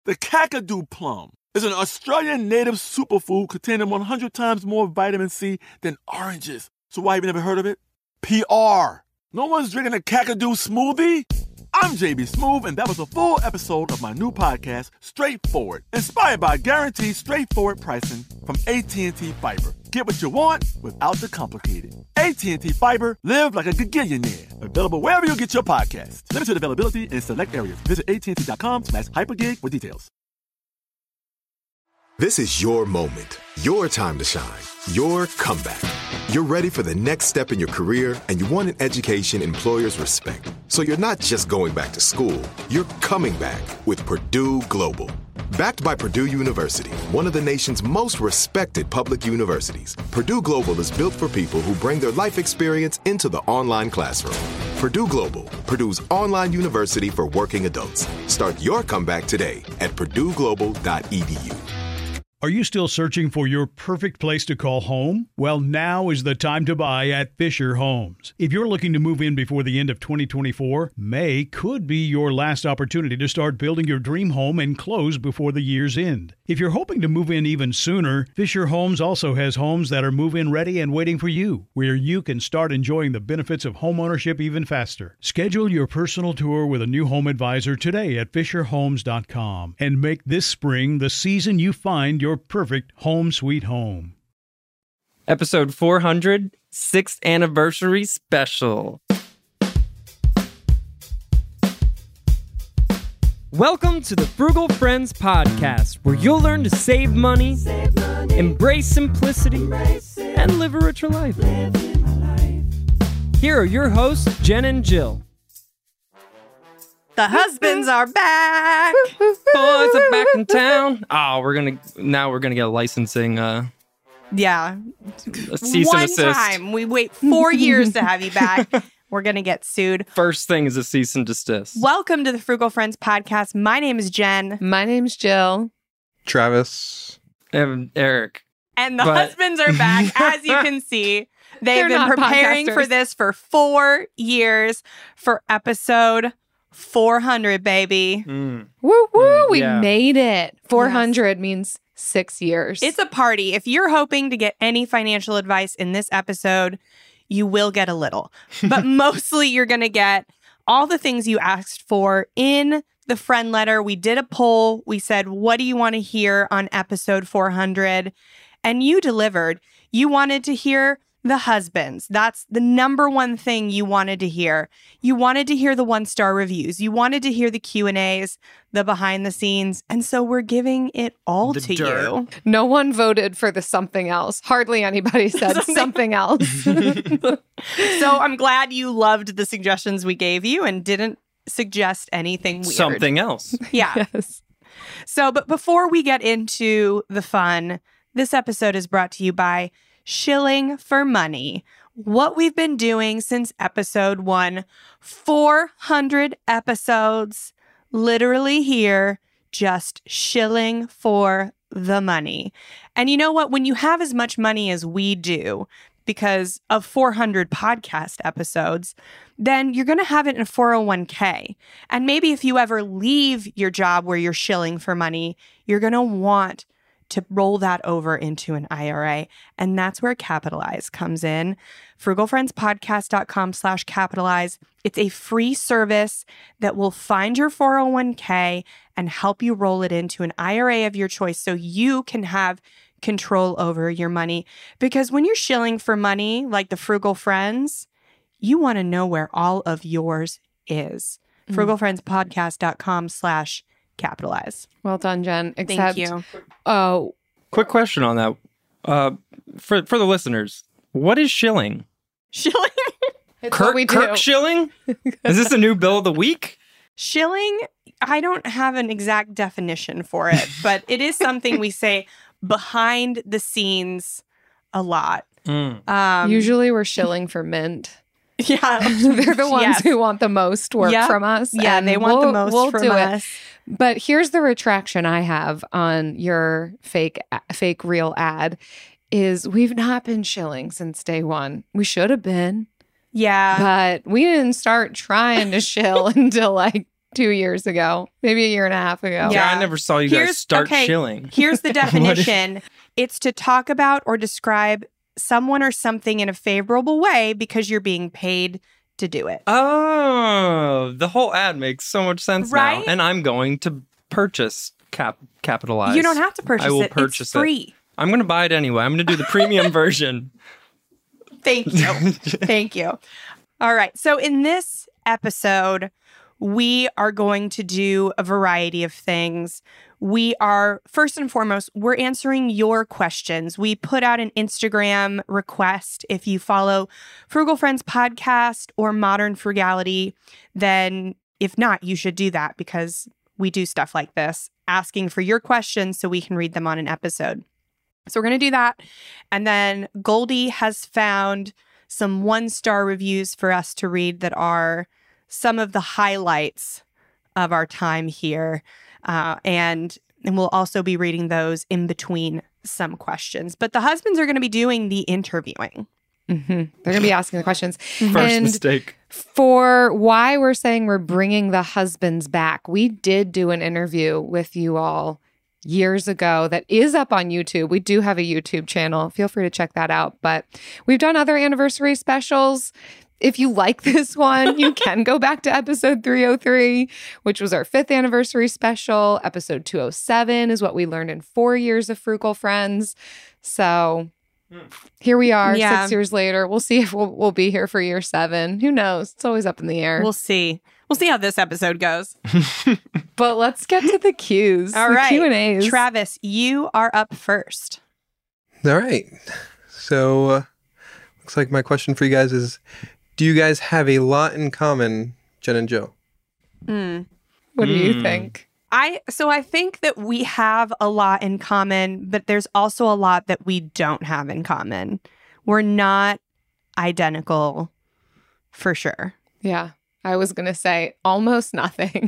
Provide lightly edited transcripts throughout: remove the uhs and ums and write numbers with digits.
The Kakadu plum is an Australian native superfood containing 100 times more vitamin C than oranges. So why have you never heard of it? PR. No one's drinking a Kakadu smoothie? I'm JB Smoove, and that was a full episode of my new podcast, Straightforward, inspired by guaranteed straightforward pricing from AT&T Fiber. Get what you want without the complicated. AT&T Fiber, live like a gigillionaire. Available wherever you get your podcasts. Limited availability in select areas. Visit AT&T.com/hypergig for details. This is your moment, your time to shine, your comeback. You're ready for the next step in your career, and you want an education employers respect. So you're not just going back to school, you're coming back with Purdue Global. Backed by Purdue University, one of the nation's most respected public universities, Purdue Global is built for people who bring their life experience into the online classroom. Purdue Global, Purdue's online university for working adults. Start your comeback today at purdueglobal.edu. Are you still searching for your perfect place to call home? Well, now is the time to buy at Fisher Homes. If you're looking to move in before the end of 2024, May could be your last opportunity to start building your dream home and close before the year's end. If you're hoping to move in even sooner, Fisher Homes also has homes that are move-in ready and waiting for you, where you can start enjoying the benefits of homeownership even faster. Schedule your personal tour with a new home advisor today at FisherHomes.com and make this spring the season you find your perfect home sweet home. Episode 400, 6th anniversary special. Welcome to the Frugal Friends podcast, where you'll learn to save money, embrace simplicity, and live a richer life. Here are your hosts, Jen and Jill. The husbands are back. Boys are back in town. Oh, we're gonna get a licensing. Yeah. A cease One and assist. time. We wait 4 years to have you back. We're going to get sued. First thing is a cease and desist. Welcome to the Frugal Friends podcast. My name is Jen. My name's Jill. Travis. And Eric. And the husbands are back. As you can see, they've been not preparing podcasters. for this for 4 years for episode 400, baby. Woo woo, we yeah. made it. 400 means 6 years. It's a party. If you're hoping to get any financial advice in this episode, you will get a little. But mostly you're going to get all the things you asked for in the friend letter. We did a poll. We said, what do you want to hear on episode 400? And you delivered. You wanted to hear the husbands. That's the number one thing you wanted to hear. You wanted to hear the 1-star reviews. You wanted to hear the Q&As, the behind the scenes. And so we're giving it all The to dirt. you. No one voted for the something else. Hardly anybody said something else. So I'm glad you loved the suggestions we gave you and didn't suggest anything weird. Something else. Yeah. Yes. So, but before we get into the fun, this episode is brought to you by Shilling for Money. What we've been doing since episode 1, 400 episodes, literally here, just shilling for the money. And you know what? When you have as much money as we do, because of 400 podcast episodes, then you're going to have it in a 401k. And maybe if you ever leave your job where you're shilling for money, you're going to want to roll that over into an IRA. And that's where Capitalize comes in. frugalfriendspodcast.com/capitalize. It's a free service that will find your 401k and help you roll it into an IRA of your choice so you can have control over your money. Because when you're shilling for money, like the Frugal Friends, you want to know where all of yours is. frugalfriendspodcast.com/capitalize. Well done, Jen. Thank you. Oh, Quick question on that. For the listeners, what is shilling? Shilling? it's what we do. Kirk shilling? Is this a new bill of the week? Shilling, I don't have an exact definition for it, but it is something we say behind the scenes a lot. Usually we're shilling for Mint. Yeah. They're the ones Yes. who want the most work Yep. from us. Yeah, and they want the most we'll from do us. It. But here's the retraction I have on your fake real ad is we've not been shilling since day one. We should have been, Yeah. but we didn't start trying to shill until like 2 years ago, maybe a year and a half ago. Yeah. I never saw you guys start shilling. Here's the definition. It's to talk about or describe someone or something in a favorable way because you're being paid to do it. Oh, the whole ad makes so much sense Right? now. And I'm going to purchase Capitalize. You don't have to purchase it. I will It's purchase free. I'm going to buy it anyway. I'm going to do the premium version. Thank you. Thank you. All right. So in this episode, we are going to do a variety of things. We are, first and foremost, we're answering your questions. We put out an Instagram request. If you follow Frugal Friends Podcast or Modern Frugality, then if not, you should do that because we do stuff like this, asking for your questions so we can read them on an episode. So we're going to do that. And then Goldie has found some 1-star reviews for us to read that are some of the highlights of our time here. And we'll also be reading those in between some questions. But the husbands are going to be doing the interviewing. Mm-hmm. They're going to be asking the questions. First mistake. For why we're saying we're bringing the husbands back, we did do an interview with you all years ago that is up on YouTube. We do have a YouTube channel. Feel free to check that out. But we've done other anniversary specials. If you like this one, you can go back to episode 303, which was our 5th anniversary special. Episode 207 is what we learned in 4 years of Frugal Friends. So here we are, 6 years later. We'll see if we'll be here for year 7. Who knows? It's always up in the air. We'll see. We'll see how this episode goes. But let's get to the Q's. All the right. Q&As. Travis, you are up first. All right. So, looks like my question for you guys is, do you guys have a lot in common, Jen and Joe? What do you think? I think that we have a lot in common, but there's also a lot that we don't have in common. We're not identical for sure. Yeah. I was going to say almost nothing.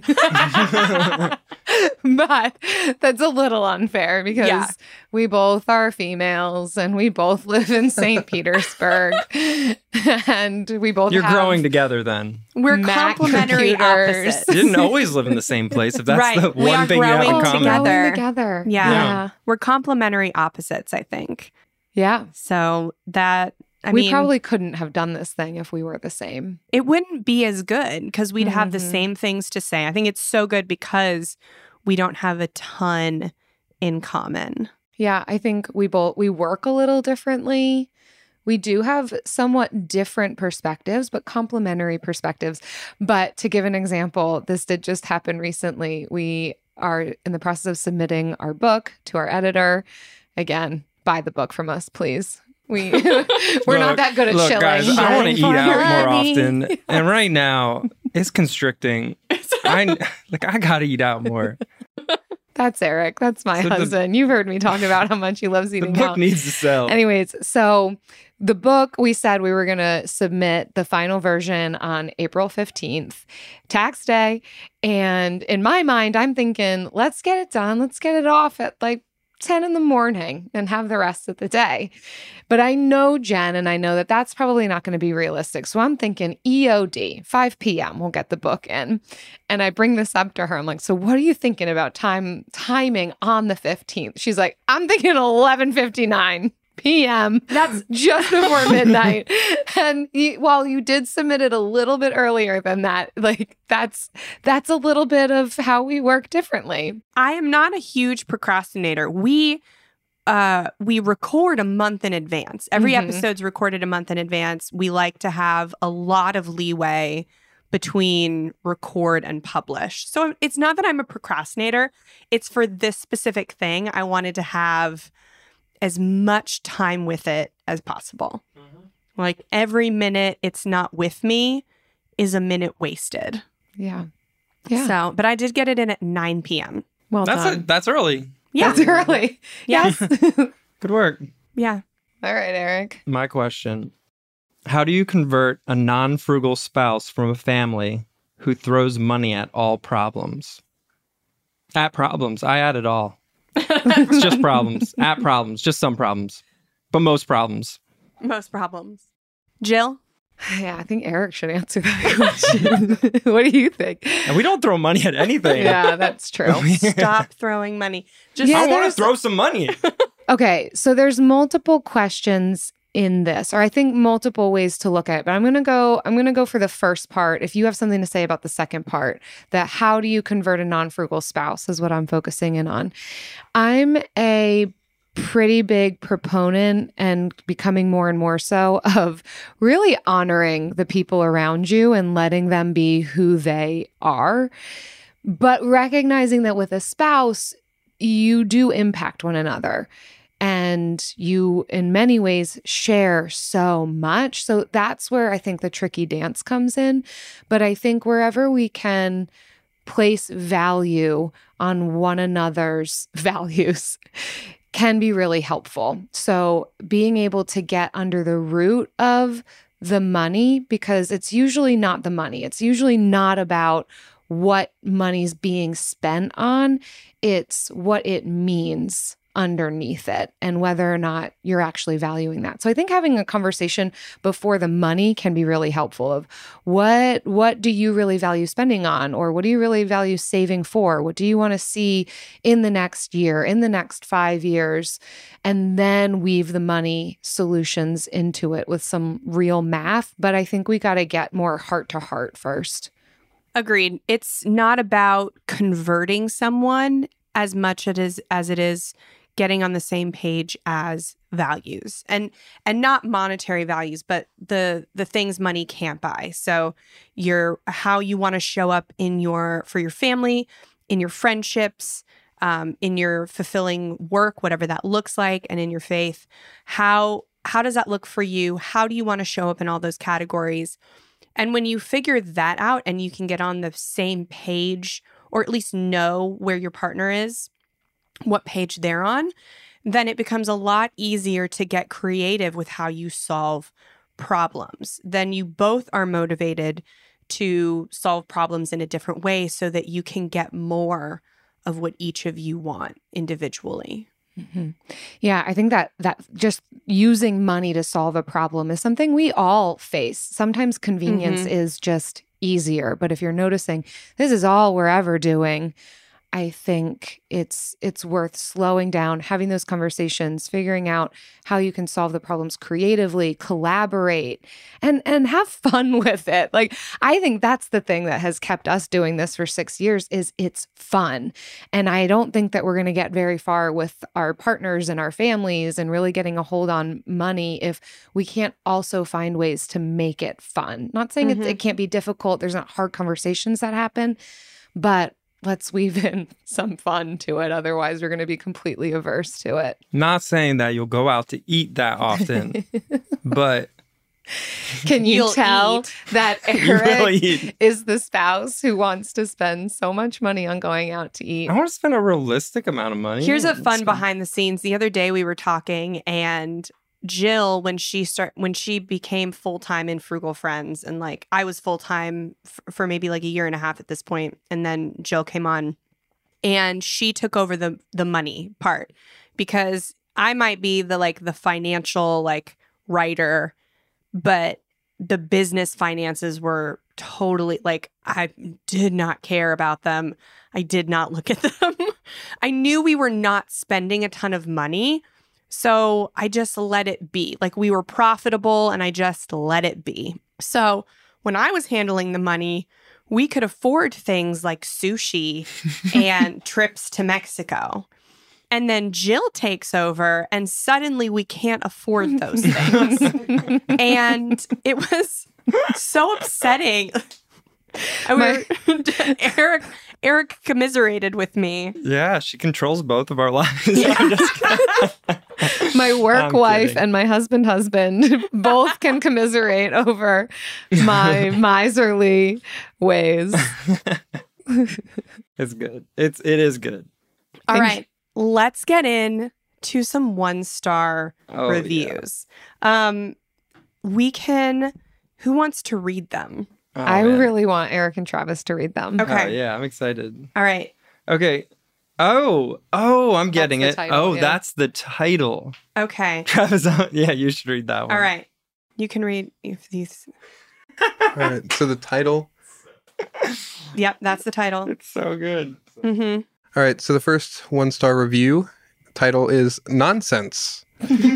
But that's a little unfair because we both are females and we both live in St. Petersburg. And we both You're have growing together then. We're Mac complementary computers. opposites. You didn't always live in the same place. If that's Right. the We are one thing you have in growing common. together. growing together. Yeah. We're complementary opposites, I think. Yeah. So that, We probably couldn't have done this thing if we were the same. it wouldn't be as good because we'd have the same things to say. I think it's so good because we don't have a ton in common. Yeah, I think we work a little differently. We do have somewhat different perspectives, but complementary perspectives. But to give an example, this did just happen recently. We are in the process of submitting our book to our editor. Again, buy the book from us, please. We're not that good at Look, chilling. guys, I want to eat out more Honey. often. And right now, it's constricting. I gotta eat out more. That's Eric. That's my So the- husband. You've heard me talk about how much he loves The eating book out. needs to sell. Anyways, so the book, we said we were going to submit the final version on April 15th, tax day. And in my mind, I'm thinking, let's get it done. Let's get it off at like 10 in the morning and have the rest of the day. But I know Jen, and I know that that's probably not going to be realistic. So I'm thinking EOD, 5 p.m. we'll get the book in. And I bring this up to her. I'm like, so what are you thinking about timing on the 15th? She's like, I'm thinking 11:59 p.m. That's just before midnight. And while you did submit it a little bit earlier than that, like that's a little bit of how we work differently. I am not a huge procrastinator. We record a month in advance. Every episode's recorded a month in advance. We like to have a lot of leeway between record and publish. So it's not that I'm a procrastinator. It's for this specific thing. I wanted to have as much time with it as possible. Like every minute it's not with me is a minute wasted. Yeah. Yeah. So, but I did get it in at 9 p.m. Well done. That's early. Yeah. That's early. Yes. Good work. Yeah. All right, Eric. My question. How do you convert a non-frugal spouse from a family who throws money at all problems? At problems. I add it all. It's just problems. At problems. Just some problems. But most problems. Most problems. Jill? Yeah, I think Eric should answer that question. What do you think? And we don't throw money at anything. Yeah, that's true. Stop throwing money. Just Yeah, I want to there's- throw some money. Okay, so there's multiple questions in this, or I think multiple ways to look at it. But I'm gonna go for the first part. If you have something to say about the second part, that how do you convert a non-frugal spouse is what I'm focusing in on. I'm a pretty big proponent and becoming more and more so of really honoring the people around you and letting them be who they are, but recognizing that with a spouse, you do impact one another. And you, in many ways, share so much. So that's where I think the tricky dance comes in. But I think wherever we can place value on one another's values can be really helpful. So being able to get under the root of the money, because it's usually not the money. It's usually not about what money's being spent on. It's what it means underneath it and whether or not you're actually valuing that. So I think having a conversation before the money can be really helpful of what do you really value spending on, or what do you really value saving for? What do you want to see in the next year, in the next 5 years? And then weave the money solutions into it with some real math. But I think we got to get more heart to heart first. Agreed. It's not about converting someone as much as it is getting on the same page as values, and not monetary values, but the things money can't buy. So how you want to show up for your family, in your friendships, in your fulfilling work, whatever that looks like, and in your faith. How does that look for you? How do you want to show up in all those categories? And when you figure that out and you can get on the same page, or at least know where your partner is, what page they're on, then it becomes a lot easier to get creative with how you solve problems. Then you both are motivated to solve problems in a different way so that you can get more of what each of you want individually. Mm-hmm. Yeah, I think that just using money to solve a problem is something we all face. Sometimes convenience is just easier, but if you're noticing this is all we're ever doing, I think it's worth slowing down, having those conversations, figuring out how you can solve the problems creatively, collaborate, and have fun with it. Like, I think that's the thing that has kept us doing this for 6 years is it's fun. And I don't think that we're going to get very far with our partners and our families and really getting a hold on money if we can't also find ways to make it fun. Not saying it can't be difficult. There's not hard conversations that happen, but let's weave in some fun to it. Otherwise, we're going to be completely averse to it. Not saying that you'll go out to eat that often, but can you tell that Eric really is the spouse who wants to spend so much money on going out to eat? I want to spend a realistic amount of money. Here's a fun behind the scenes. The other day we were talking, and Jill, when she became full-time in Frugal Friends, and like I was full-time for maybe like a year and a half at this point, and then Jill came on and she took over the money part, because I might be the financial writer, but the business finances were totally I did not care about them. I did not look at them. I knew we were not spending a ton of money. So I just let it be. We were profitable and I just let it be. So when I was handling the money, we could afford things like sushi and trips to Mexico. And then Jill takes over and suddenly we can't afford those things. And it was so upsetting. Eric commiserated with me. Yeah, she controls both of our lives. Yeah. My work wife and my husband both can commiserate over my miserly ways. It's good. It is good. All right. Let's get in to some 1-star reviews. Yeah. Who wants to read them? Oh, I really want Eric and Travis to read them. Okay. Oh, yeah, I'm excited. All right. Okay. Oh, I'm getting it. Title, that's the title. Okay. Travis, yeah, you should read that one. All right. You can read if these. All right. So the title. Yep, that's the title. It's so good. Mm-hmm. All right. So the first 1-star review title is Nonsense.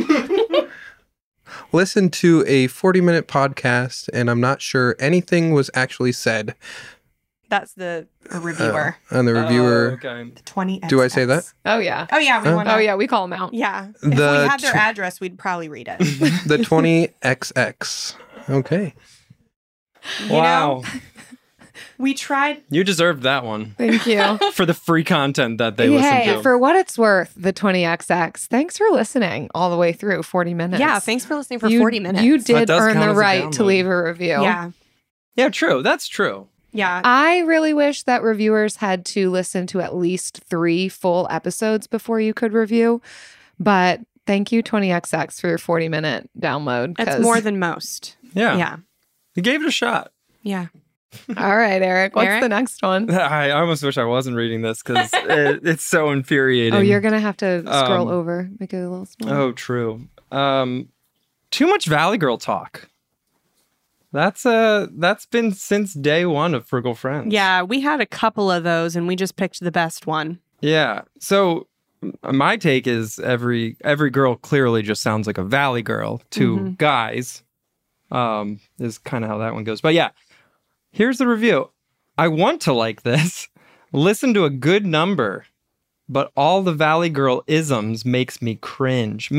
Listen to a 40-minute podcast, and I'm not sure anything was actually said. That's the reviewer. And the reviewer. okay. The 20. Do I say that? Oh, yeah. Oh yeah, we want. Oh, yeah. We call them out. Yeah. If The we had their tw- address, we'd probably read it. The 20XX. Okay. You Wow. know, we tried. You deserved that one Thank you. for the free content that they listen Hey, to. for what it's worth, the 20XX, thanks for listening all the way through 40 minutes. Yeah, thanks for listening for You- 40 minutes. You That did does earn count the as a right to download. leave a review. Yeah. Yeah, true. That's true. Yeah. I really wish that reviewers had to listen to at least 3 full episodes before you could review. But thank you, 20XX, for your 40-minute download. That's 'cause- more than most. Yeah. Yeah. You gave it a shot. Yeah. All right, Eric. What's Eric? the next one? I almost wish I wasn't reading this because it's so infuriating. Oh, you're going to have to scroll Um, over. Make it a little smaller. Oh, true. Too much Valley Girl talk. That's been since day one of Frugal Friends. Yeah. We had a couple of those and we just picked the best one. Yeah. So my take is every girl clearly just sounds like a Valley Girl to guys. Is kind of how that one goes. But yeah, here's the review. I want to like this. Listen to a good number, but all the Valley Girl isms make me cringe.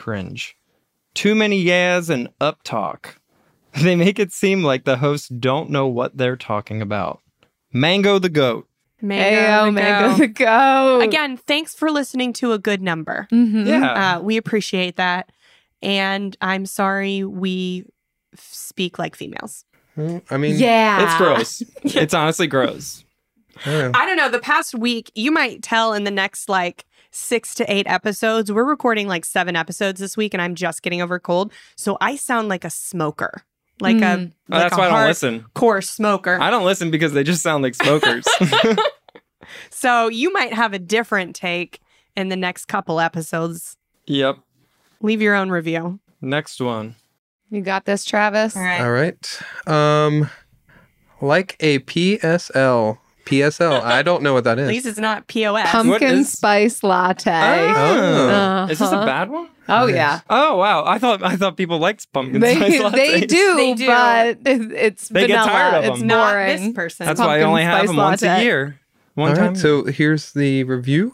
Too many yeahs and up talk. They make it seem like the hosts don't know what they're talking about. Mango the goat. Ayo, Mango the Goat. Again, thanks for listening to a good number. Mhm. Yeah. We appreciate that. And I'm sorry we speak like females. I mean, Yeah. It's gross. It's honestly gross. I don't know. I don't know. The past week, you might tell in the next like 6 to 8 episodes. We're recording like 7 episodes this week and I'm just getting over a cold. So I sound like a smoker. Like a Oh, that's why I don't listen. Core smoker. I don't listen because they just sound like smokers. So you might have a different take in the next couple episodes. Yep. Leave your own review. Next one. You got this, Travis? All right. All right. Like a PSL. PSL. I don't know what that At is. least it's not POS. What Pumpkin is- spice latte. Oh. Is this a Uh-huh. bad one? Oh, yeah. Oh wow! I thought people liked pumpkin spice They lattes. do, They do. but it's They get vanilla. tired of It's them. Not boring. this person. That's why I Pumpkin only have spice them once a latte. year. One All time. right, so here's the review.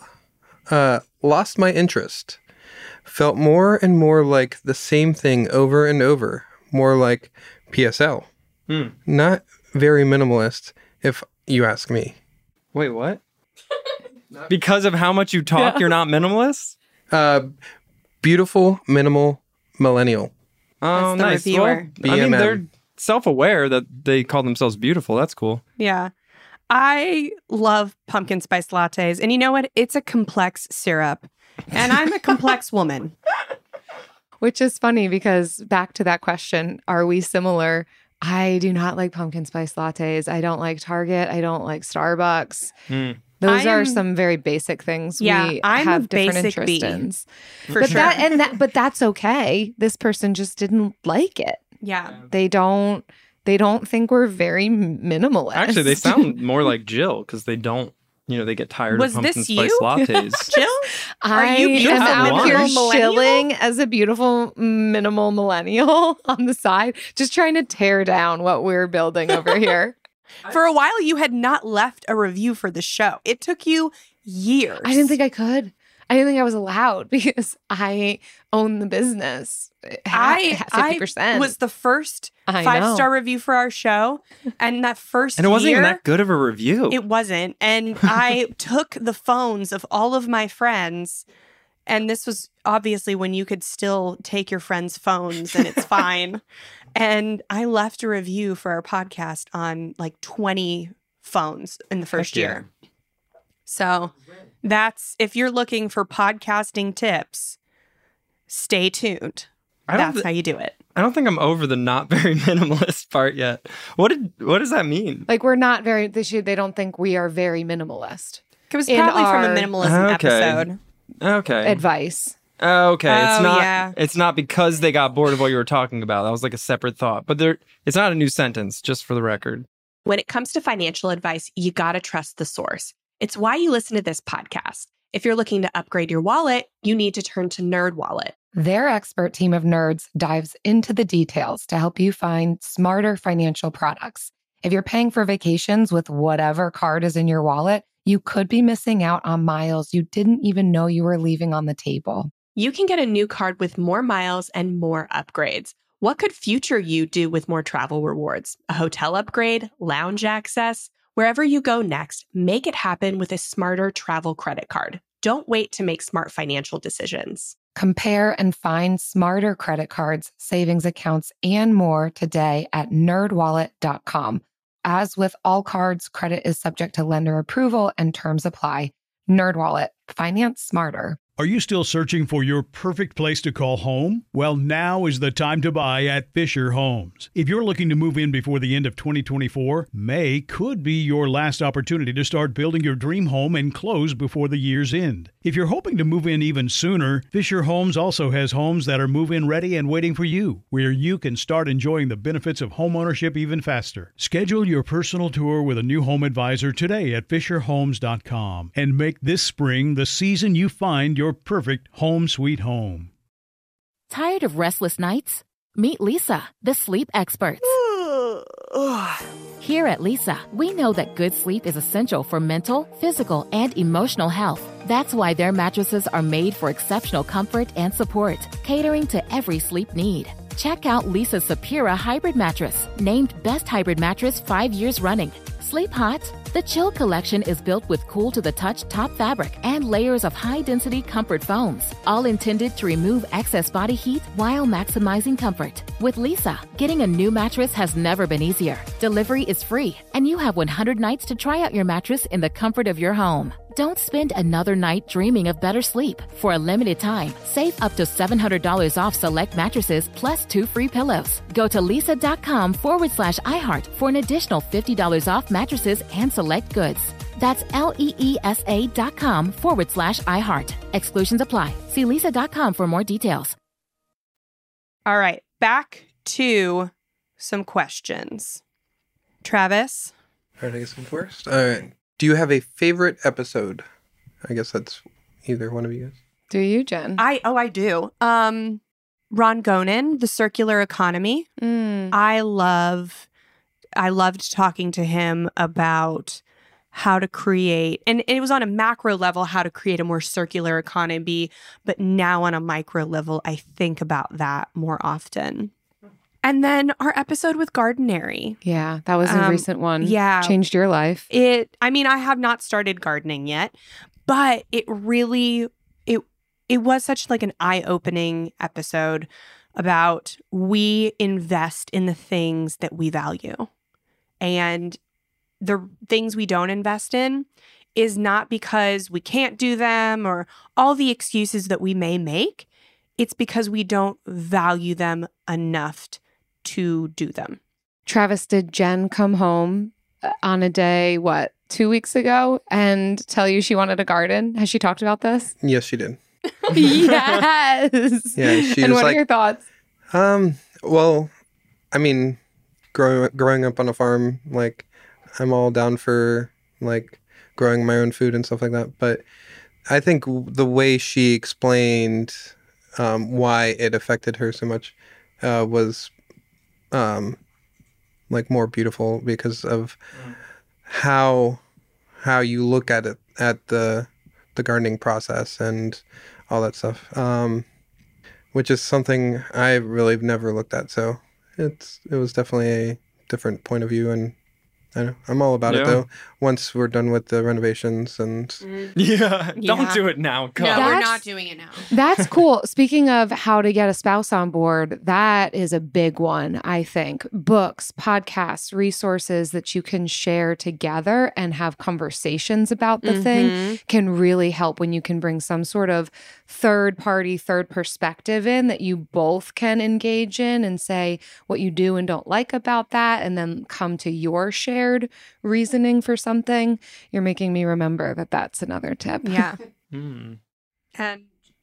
Lost my interest. Felt more and more like the same thing over and over. More like PSL. Hmm. Not very minimalist, if you ask me. Wait, what? Because of how much you talk, you're not minimalist? Beautiful, minimal, millennial. Oh, That's the nice. reviewer. Well, I mean, BMM. they're self-aware that they call themselves beautiful. That's cool. Yeah. I love pumpkin spice lattes. And you know what? It's a complex syrup. And I'm a complex woman. Which is funny because back to that question, are we similar? I do not like pumpkin spice lattes. I don't like Target. I don't like Starbucks. Those I are am- some very basic things Yeah, we I'm a have different basic interest bee. in. For But sure. but that's okay. This person just didn't like it. Yeah. They don't think we're very minimalist. Actually, they sound more like Jill because they don't, they get tired Was of pumpkin this spice you? lattes. Jill? I you am beautiful out one? here millennial? shilling as a beautiful minimal millennial on the side, just trying to tear down what we're building over here. For a while, you had not left a review for the show. It took you years. I didn't think I could. I didn't think I was allowed because I own the business. I 50%. was the first I know. 5-star review for our show. And that first And it wasn't year, even that good of a review. It wasn't. And I took the phones of all of my friends. And this was obviously when you could still take your friends' phones and it's fine. And I left a review for our podcast on like 20 phones in the first Heck yeah. year. So that's, if you're looking for podcasting tips, stay tuned. That's how you do it. I don't think I'm over the not very minimalist part yet. What does that mean? Like we're not very. They don't think we are very minimalist. It was In probably from our- a minimalism Okay. episode. Okay. Advice. Okay, it's Oh, not. yeah. It's not because they got bored of what you were talking about. That was like a separate thought. But it's not a new sentence, just for the record. When it comes to financial advice, you got to trust the source. It's why you listen to this podcast. If you're looking to upgrade your wallet, you need to turn to NerdWallet. Their expert team of nerds dives into the details to help you find smarter financial products. If you're paying for vacations with whatever card is in your wallet, you could be missing out on miles you didn't even know you were leaving on the table. You can get a new card with more miles and more upgrades. What could future you do with more travel rewards? A hotel upgrade, lounge access? Wherever you go next, make it happen with a smarter travel credit card. Don't wait to make smart financial decisions. Compare and find smarter credit cards, savings accounts, and more today at nerdwallet.com. As with all cards, credit is subject to lender approval and terms apply. NerdWallet. Finance smarter. Are you still searching for your perfect place to call home? Well, now is the time to buy at Fisher Homes. If you're looking to move in before the end of 2024, May could be your last opportunity to start building your dream home and close before the year's end. If you're hoping to move in even sooner, Fisher Homes also has homes that are move-in ready and waiting for you, where you can start enjoying the benefits of homeownership even faster. Schedule your personal tour with a new home advisor today at FisherHomes.com and make this spring the season you find your perfect home sweet home. Tired of restless nights? Meet Lisa, the sleep experts. Here at Lisa, we know that good sleep is essential for mental, physical, and emotional health. That's why their mattresses are made for exceptional comfort and support, catering to every sleep need. Check out Lisa's Sapira Hybrid Mattress, named Best Hybrid Mattress 5 years running. Sleep hot? The Chill Collection is built with cool-to-the-touch top fabric and layers of high-density comfort foams, all intended to remove excess body heat while maximizing comfort. With Lisa, getting a new mattress has never been easier. Delivery is free, and you have 100 nights to try out your mattress in the comfort of your home. Don't spend another night dreaming of better sleep. For a limited time, save up to $700 off select mattresses plus 2 free pillows. Go to lisa.com/iHeart for an additional $50 off mattresses and select goods. That's LEESA.com/iHeart. Exclusions apply. See lisa.com for more details. All right, back to some questions. Travis? All right, I guess I'm first. All right. Do you have a favorite episode? I guess that's either one of you guys. Do you, Jen? I do. Ron Gonen, The Circular Economy. I loved talking to him about how to create, and it was on a macro level, how to create a more circular economy, but now on a micro level, I think about that more often. And then our episode with Gardenary. Yeah, that was a recent one. Yeah. Changed your life. I have not started gardening yet, but it really, it was such like an eye-opening episode about we invest in the things that we value. And the things we don't invest in is not because we can't do them or all the excuses that we may make. It's because we don't value them enough to do them. Travis, did Jen come home on a day, 2 weeks ago and tell you she wanted a garden? Has she talked about this? Yes, she did. Yes. Yeah, she and was what are your thoughts? Well, I mean, growing up on a farm, like, I'm all down for, like, growing my own food and stuff like that. But I think the way she explained why it affected her so much was like more beautiful because of how you look at it, at the gardening process and all that stuff, which is something I really never looked at. So it was definitely a different point of view, and I know I'm all about it though. Once we're done with the renovations and don't do it now. No, we're not doing it now. That's cool. Speaking of how to get a spouse on board, that is a big one, I think. Books, podcasts, resources that you can share together and have conversations about the thing can really help when you can bring some sort of third perspective in that you both can engage in and say what you do and don't like about that, and then come to your shared reasoning for something. You're making me remember that that's another tip. Yeah. Mm. And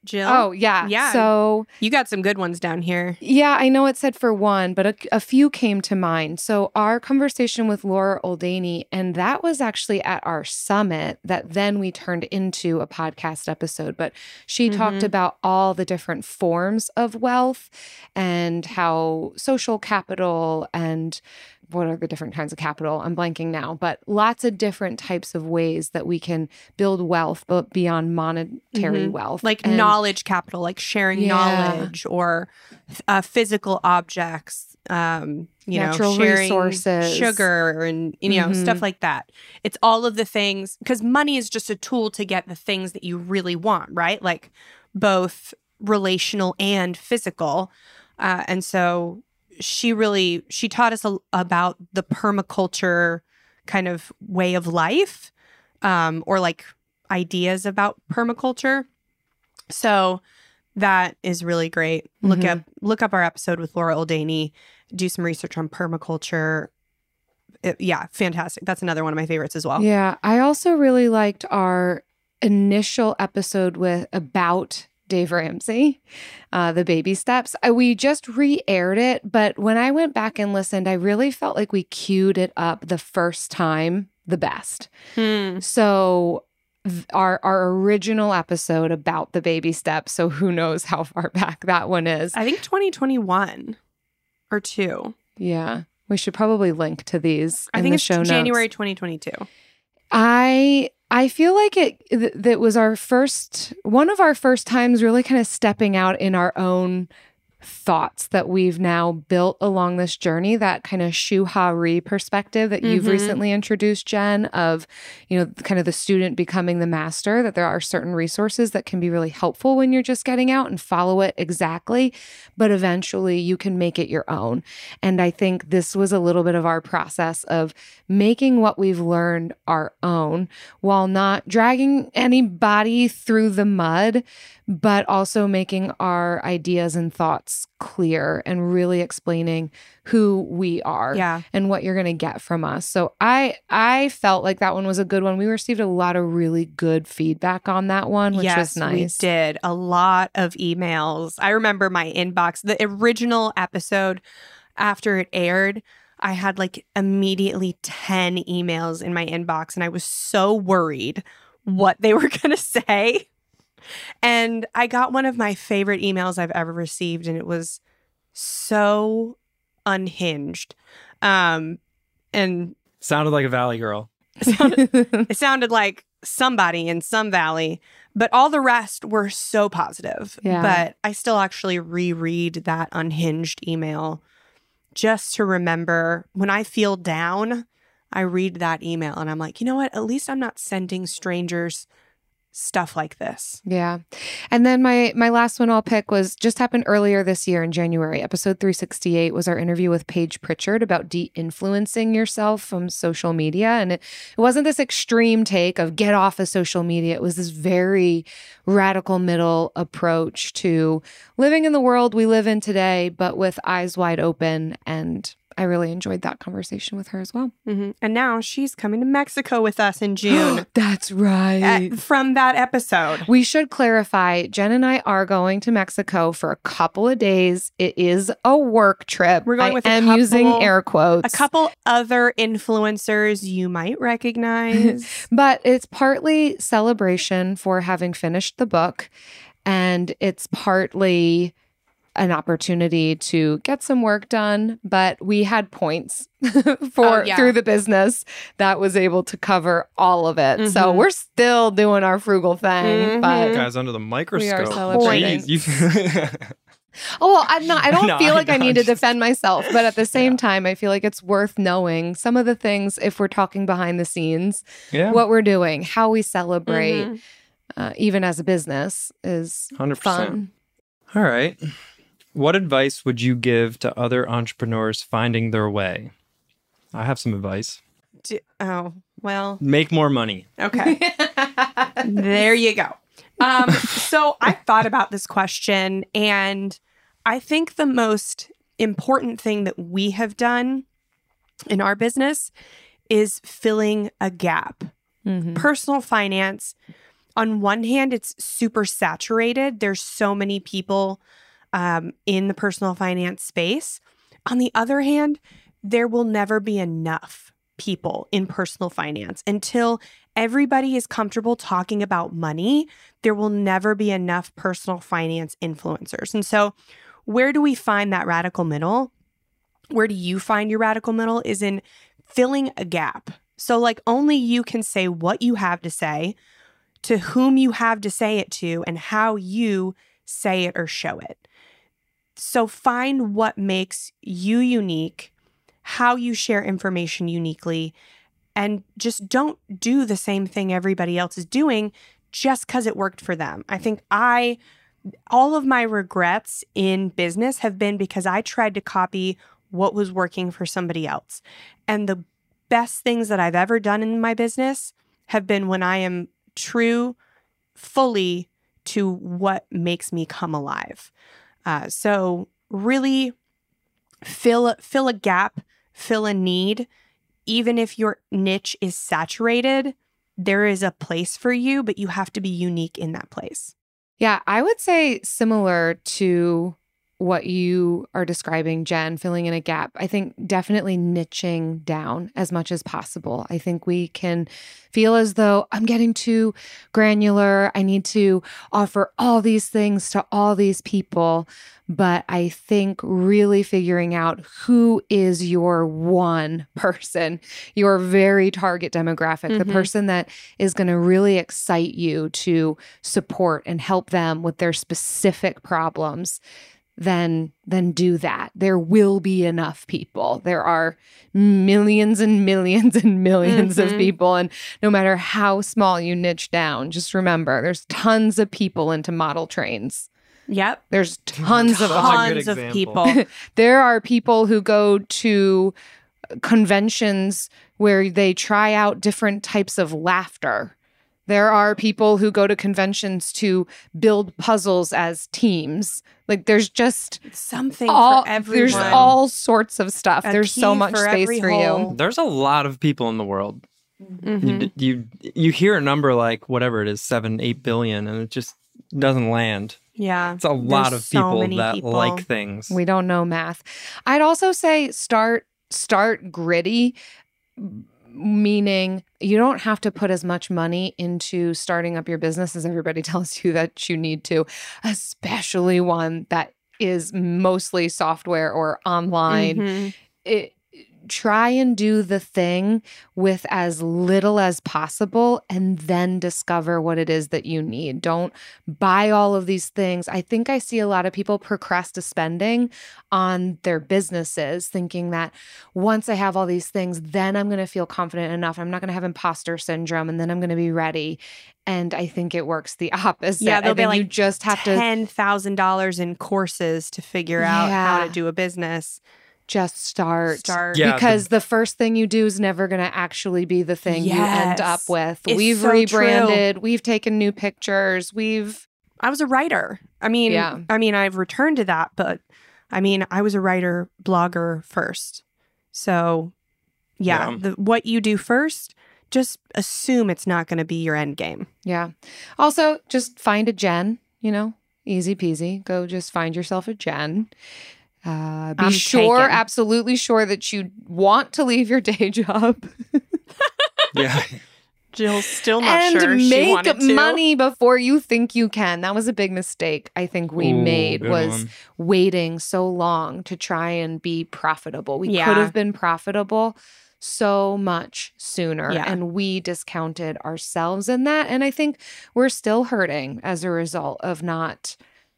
Jill? Oh, yeah. Yeah. So You got some good ones down here. yeah, I know it said for one, but a few came to mind. So our conversation with Laura Oldaney, and that was actually at our summit that then we turned into a podcast episode. But she talked about all the different forms of wealth and how social capital and what are the different kinds of capital? I'm blanking now, but lots of different types of ways that we can build wealth, but beyond monetary wealth. Like And- knowledge capital, like sharing knowledge or physical objects, Natural sharing resources. sugar and, stuff like that. It's all of the things, because money is just a tool to get the things that you really want, right? Like both relational and physical. And so she taught us about the permaculture kind of way of life, or like ideas about permaculture. So that is really great. Look up our episode with Laura Oldaney, do some research on permaculture. Yeah, fantastic. That's another one of my favorites as well. Yeah, I also really liked our initial episode about Dave Ramsey, the baby steps. We just re-aired it, but when I went back and listened, I really felt like we queued it up the first time the best. So our original episode about the baby steps, so who knows how far back that one is. I think 2021 or 2. Yeah, we should probably link to these I in think the it's show notes. January 2022. I feel like that was one of our first times really kind of stepping out in our own thoughts that we've now built along this journey, that kind of shuhari perspective that you've recently introduced, Jen, of, kind of the student becoming the master, that there are certain resources that can be really helpful when you're just getting out and follow it exactly, but eventually you can make it your own. And I think this was a little bit of our process of making what we've learned our own while not dragging anybody through the mud, but also making our ideas and thoughts clear and really explaining who we are and what you're going to get from us. So I felt like that one was a good one. We received a lot of really good feedback on that one, which was nice. We did. A lot of emails. I remember my inbox, the original episode after it aired, I had like immediately 10 emails in my inbox, and I was so worried what they were going to say. And I got one of my favorite emails I've ever received, and it was so unhinged. And sounded like a valley girl. It sounded like somebody in some valley, but all the rest were so positive. Yeah. But I still actually reread that unhinged email just to remember when I feel down, I read that email and I'm like, you know what? At least I'm not sending strangers stuff like this. Yeah. And then my last one I'll pick just happened earlier this year in January. Episode 368 was our interview with Paige Pritchard about de-influencing yourself from social media. And it wasn't this extreme take of get off of social media. It was this very radical middle approach to living in the world we live in today, but with eyes wide open. And I really enjoyed that conversation with her as well. Mm-hmm. And now she's coming to Mexico with us in June. That's right. From that episode. We should clarify, Jen and I are going to Mexico for a couple of days. It is a work trip. We're going with using air quotes. A couple other influencers you might recognize. But it's partly celebration for having finished the book, and it's partly an opportunity to get some work done, but we had points through the business that was able to cover all of it. So we're still doing our frugal thing, but You guys under the microscope. we are celebrating. Jeez, Oh, well, I don't feel like I need to just- defend myself, but at the same time, I feel like it's worth knowing some of the things, if we're talking behind the scenes, what we're doing, how we celebrate, even as a business, is 100%. fun. All right. What advice would you give to other entrepreneurs finding their way? I have some advice. Make more money. Okay. There you go. So I thought about this question, and I think the most important thing that we have done in our business is filling a gap. Personal finance, on one hand, it's super saturated. There's so many people in the personal finance space. On the other hand, there will never be enough people in personal finance until everybody is comfortable talking about money. There will never be enough personal finance influencers. And so where do we find that radical middle? Where do you find your radical middle is in filling a gap. So like only you can say what you have to say, to whom you have to say it to, and how you say it or show it. So find what makes you unique, how you share information uniquely, and just don't do the same thing everybody else is doing just because it worked for them. I think all of my regrets in business have been because I tried to copy what was working for somebody else. And the best things that I've ever done in my business have been when I am true fully to what makes me come alive. So really fill a gap, fill a need. Even if your niche is saturated, there is a place for you, but you have to be unique in that place. Yeah, I would say similar to what you are describing, Jen, filling in a gap. I think definitely niching down as much as possible. I think we can feel as though I'm getting too granular. I need to offer all these things to all these people. But I think really figuring out who is your one person, your very target demographic, the person that is going to really excite you to support and help them with their specific problems, then do that. There will be enough people. There are millions and millions and millions of people. And no matter how small you niche down, just remember there's tons of people into model trains. Yep. There's tons of people. There are people who go to conventions where they try out different types of laughter. There are people who go to conventions to build puzzles as teams. Like there's just something for everyone. There's all sorts of stuff. There's so much space for you. There's a lot of people in the world. You hear a number like whatever it is, 7-8 billion, and it just doesn't land. Yeah. It's a lot of people that like things. We don't know math. I'd also say start gritty, meaning you don't have to put as much money into starting up your business as everybody tells you that you need to, especially one that is mostly software or online. Try and do the thing with as little as possible and then discover what it is that you need. Don't buy all of these things. I think I see a lot of people procrastinating spending on their businesses, thinking that once I have all these things, then I'm going to feel confident enough. I'm not going to have imposter syndrome and then I'm going to be ready. And I think it works the opposite. Yeah, there'll be like you just have $10,000 in courses to figure out how to do a business. Just start. Yeah, because the first thing you do is never going to actually be the thing you end up with. It's We've so rebranded. true. We've taken new pictures. I was a writer. I mean, I've returned to that, but I was a writer, blogger first. So what you do first, just assume it's not going to be your end game. Yeah. Also, just find a Jen, easy peasy. Go just find yourself a Jen. Be sure, absolutely sure that you want to leave your day job. Yeah. Jill's still not and sure she wanted to. Make money before you think you can. That was a big mistake I think we made, was waiting so long to try and be profitable. We could have been profitable so much sooner, and we discounted ourselves in that. And I think we're still hurting as a result of not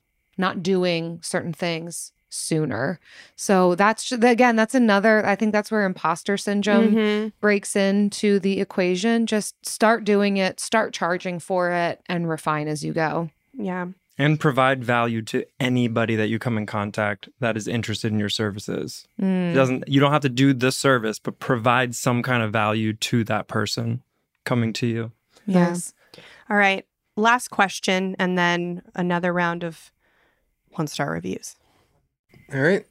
doing certain things sooner. So that's another, I think that's where imposter syndrome breaks into the equation. Just start doing it, start charging for it, and refine as you go. Yeah. And provide value to anybody that you come in contact that is interested in your services. You don't have to do the service, but provide some kind of value to that person coming to you. Yes. All right. Last question, and then another round of 1-star reviews. All right.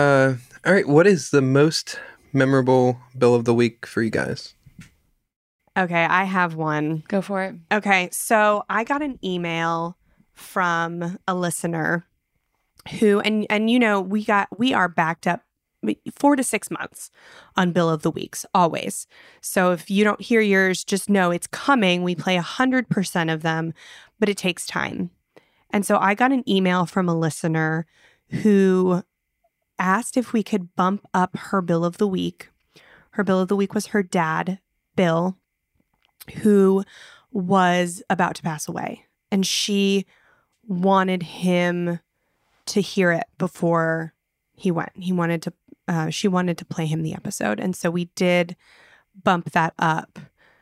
What is the most memorable bill of the week for you guys? Okay, I have one. Go for it. Okay, so I got an email from a listener who, and you know, we are backed up 4 to 6 months on Bill of the Weeks, always. So if you don't hear yours, just know it's coming. We play 100% of them, but it takes time. And so I got an email from a listener who asked if we could bump up her Bill of the Week. Her Bill of the Week was her dad, Bill, who was about to pass away. And she wanted him to hear it before he went. She wanted to play him the episode. And so we did bump that up.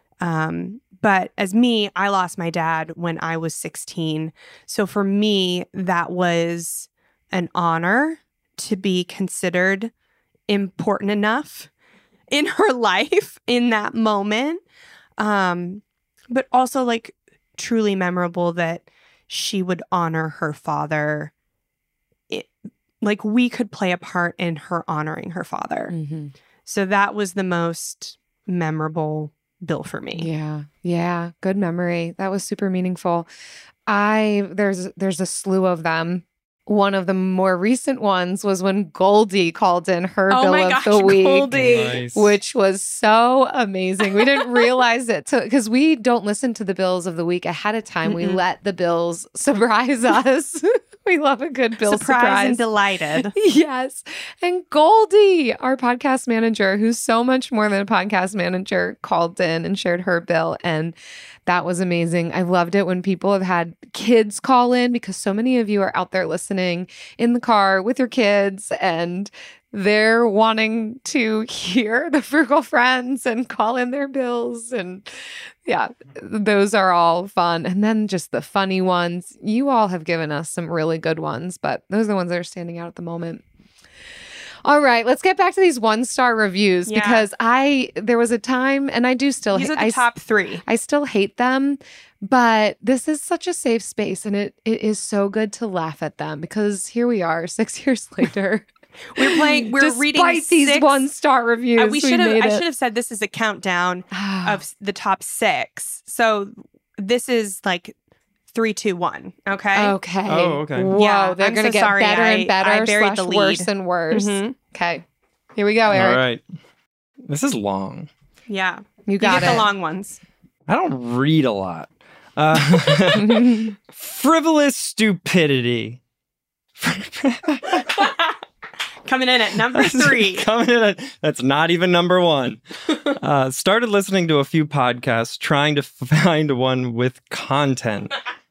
But as me, I lost my dad when I was 16. So for me, that was an honor to be considered important enough in her life in that moment. But also like truly memorable that she would honor her father. Like we could play a part in her honoring her father. Mm-hmm. So that was the most memorable Bill for me. Yeah. Good memory. That was super meaningful. There's a slew of them. One of the more recent ones was when Goldie called in her Bill of the Week, Goldie. which was so amazing. We didn't realize it because we don't listen to the Bills of the Week ahead of time. We let the Bills surprise us. We love a good Bill surprise. And delighted. Yes. And Goldie, our podcast manager, who's so much more than a podcast manager, called in and shared her Bill. And that was amazing. I loved it when people have had kids call in because so many of you are out there listening in the car with your kids and they're wanting to hear the Frugal Friends and call in their bills. And yeah, those are all fun. And then just the funny ones. You all have given us some really good ones, but those are the ones that are standing out at the moment. All right, let's get back to these 1-star reviews because there was a time, and I do still These are the top 3. I still hate them, but this is such a safe space, and it is so good to laugh at them because here we are 6 years later. We're reading these 1-star reviews. I should have said this is a countdown of the top 6. So this is like 3, 2, 1. Okay. Okay. Oh, okay. Whoa, yeah, they're going to get better and better. I buried the lead. Worse and worse. Mm-hmm. Okay. Here we go, Eric. All right. This is long. Yeah. You got the long ones. I don't read a lot. Frivolous stupidity. Coming in at number 3. That's not even number 1. Started listening to a few podcasts, trying to find one with content. ...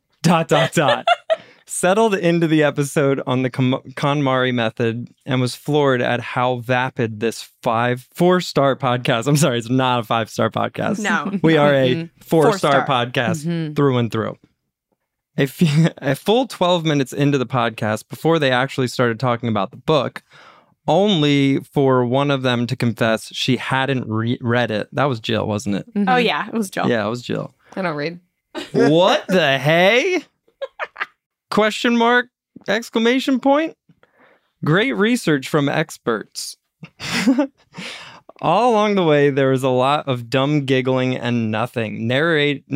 Settled into the episode on the KonMari method and was floored at how vapid this 4-star podcast. I'm sorry, it's not a 5-star podcast. No. We are a 4-star podcast through and through. A full 12 minutes into the podcast, before they actually started talking about the book, only for one of them to confess she hadn't read it. That was Jill, wasn't it? Mm-hmm. Oh, yeah, it was Jill. Yeah, it was Jill. I don't read. What the hey? Question mark? Exclamation point? Great research from experts. All along the way, there was a lot of dumb giggling and nothing. Narrated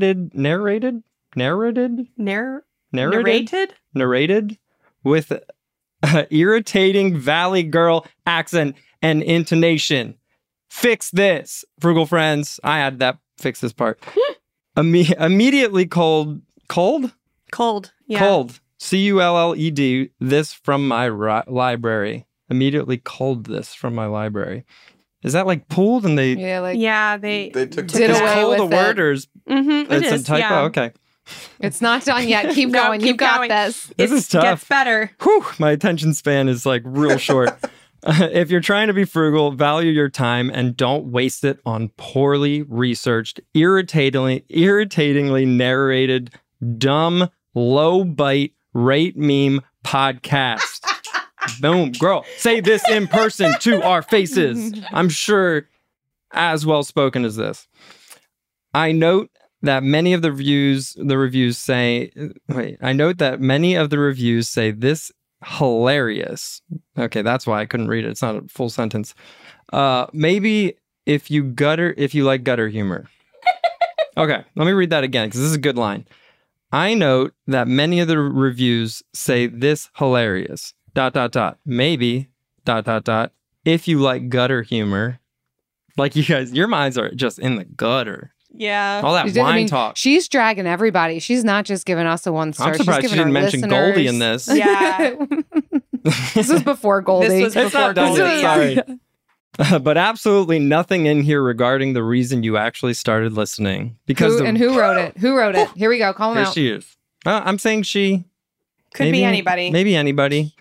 with irritating Valley Girl accent and intonation. Fix this, Frugal Friends. I had that. Fix this part. Immediately cold. Yeah. Cold. CULLED. This from my library. Immediately culled this from my library. Is that like pulled and they? Yeah, they took did away with the word it. or is it's a typo? Yeah. Okay. It's not done yet. Keep going. You got this. This is tough. Gets better. Whew, my attention span is like real short. If you're trying to be frugal, value your time and don't waste it on poorly researched, irritatingly narrated, dumb, low bite, rate meme podcast. Boom, girl. Say this in person to our faces. I'm sure as well spoken as this. I note that many of the reviews say this hilarious. Okay, that's why I couldn't read it. It's not a full sentence. Maybe if you like gutter humor. Okay, let me read that again because this is a good line. I note that many of the reviews say this hilarious, ... Maybe, ... If you like gutter humor. Like you guys, your minds are just in the gutter. Yeah. All that wine talk. She's dragging everybody. She's not just giving us a 1 star. I'm surprised she didn't mention Goldie in this. Yeah. This was before Goldie. This was before Goldie. Sorry. But absolutely nothing in here regarding the reason you actually started listening. Because who wrote it? Who wrote it? Here we go. Call him here out. she is. I'm saying she. Could be anybody. Maybe anybody.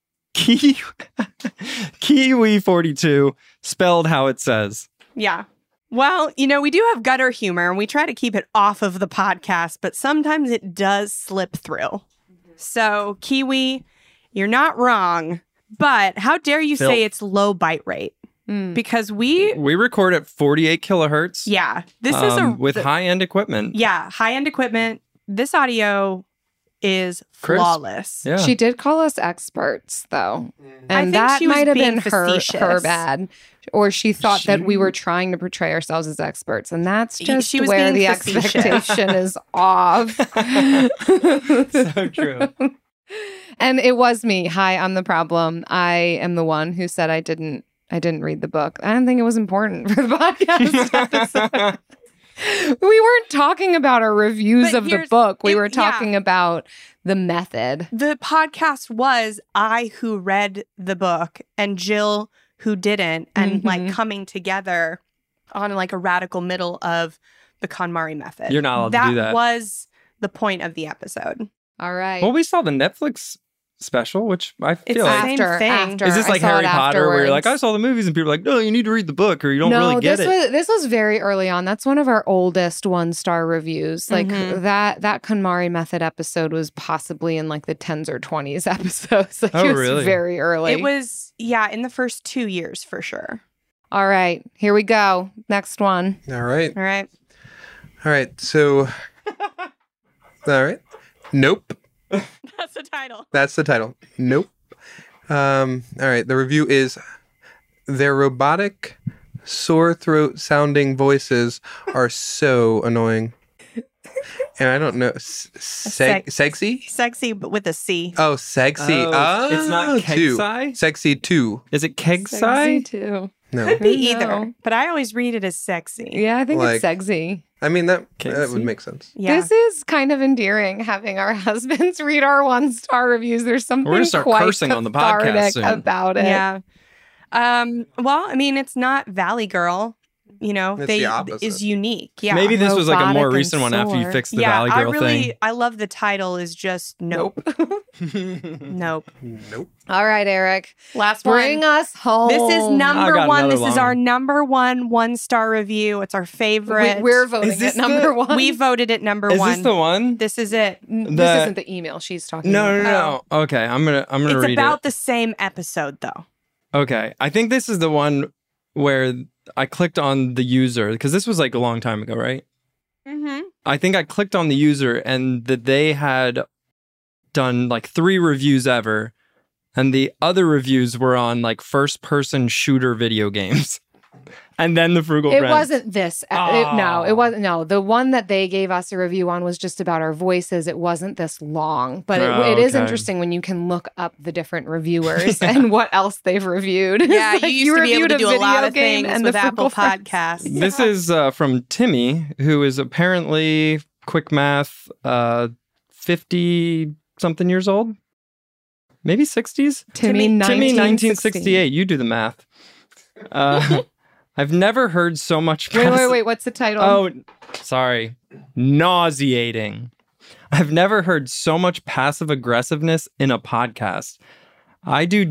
Kiwi42, spelled how it says. Yeah. Well, we do have gutter humor, and we try to keep it off of the podcast, but sometimes it does slip through. So, Kiwi, you're not wrong, but how dare you say it's low bite rate? Because we record at 48 kilohertz. Yeah. This is with high-end equipment. Yeah, high-end equipment. This audio is flawless. Yeah. She did call us experts, though. And I think that she was might have being been her bad. Or she thought that we were trying to portray ourselves as experts. And that's just She was where being the facetious. expectation is off. So true. And it was me. Hi, I'm the problem. I am the one who said I didn't read the book. I didn't think it was important for the podcast episode. We weren't talking about our reviews But of the book. We were talking yeah. about the method. The podcast was I who read the book and Jill who didn't, and like coming together on like a radical middle of the KonMari method. You're not allowed to do that. That was the point of the episode. All right. Well, we saw the Netflix special, which I feel It's like... the same thing. Is this like Harry Potter where you're like, I saw the movies and people are like, no, you need to read the book or you don't really get it? This was very early on. That's one of our oldest 1-star reviews. Like that KonMari method episode was possibly in like the 10s or 20s episodes. Like it was really? very early. It was, in the first 2 years for sure. All right, here we go. Next one. All right. All right. So, all right. Nope. That's the title. That's the title. Nope. All right. The review is their robotic, sore throat sounding voices are so annoying. And I don't know. Sexy? Sexy, but with a C. Oh, sexy. Oh, it's not Kegsai? Sexy 2. Is it Sexy Kegsai? too. No. Could be No. either, but I always read it as sexy. Yeah, I think Like- it's sexy. I mean, that Kegsy? would make sense. Yeah. This is kind of endearing having our husbands read our 1-star reviews. There's something We're gonna start quite cursing on the podcast cathartic soon. about it. Yeah. Well, I mean, it's not Valley Girl. It's the opposite. Is unique. Yeah. Maybe this was like a more Robotic and recent one after you sore. fixed the Valley Girl thing. I love the title is just Nope. Nope. Nope. All right, Eric. Last Bring one. us home. This is I number got one. another This is one. our number 1-star review. It's our favorite. We're voting Is this at number the- one. We voted it number Is one. this the one? This is it. This isn't the email she's talking No, about. no, no. Okay, I'm gonna It's read about it. the same episode, though. Okay, I think this is the one where I clicked on the user because this was like a long time ago, right? Mm-hmm. I think I clicked on the user and that they had done like 3 reviews ever, and the other reviews were on like first-person shooter video games. And then the Frugal It Friends. wasn't this. No, it wasn't. No, the one that they gave us a review on was just about our voices. It wasn't this long, but it is okay. interesting when you can look up the different reviewers and what else they've reviewed. Yeah, It's like you used to be able reviewed to do a lot video of game things and with the Apple Frugal Friends. Podcasts. This is from Timmy, who is apparently, quick math, 50-something years old? Maybe 60s? Timmy, 1968. You do the math. I've never heard so much... Wait. What's the title? Oh, sorry. Nauseating. I've never heard so much passive aggressiveness in a podcast. I do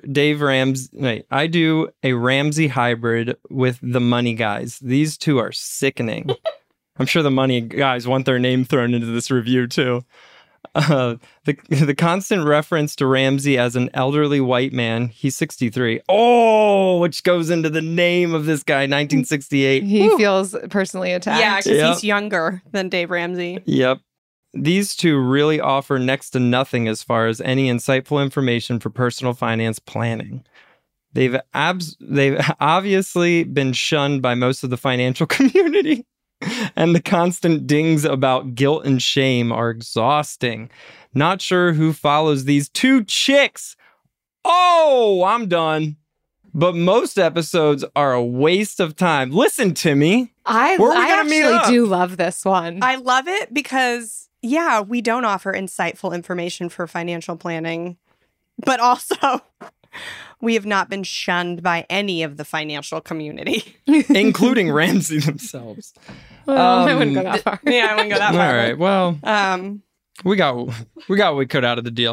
I do a Ramsey hybrid with the Money Guys. These two are sickening. I'm sure the Money Guys want their name thrown into this review too. The constant reference to Ramsey as an elderly white man, he's 63. Oh, which goes into the name of this guy, 1968. He feels personally attacked. Yeah, because Yep. he's younger than Dave Ramsey. Yep. These two really offer next to nothing as far as any insightful information for personal finance planning. They've obviously been shunned by most of the financial community. And the constant dings about guilt and shame are exhausting. Not sure who follows these two chicks. Oh, I'm done. But most episodes are a waste of time. Listen, Timmy. I actually do love this one. I love it because, yeah, we don't offer insightful information for financial planning, but also we have not been shunned by any of the financial community, including Ramsey themselves. I wouldn't go that far. Yeah, I wouldn't go that far. All right. Well, we got what we could out of the deal.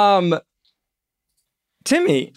Timmy.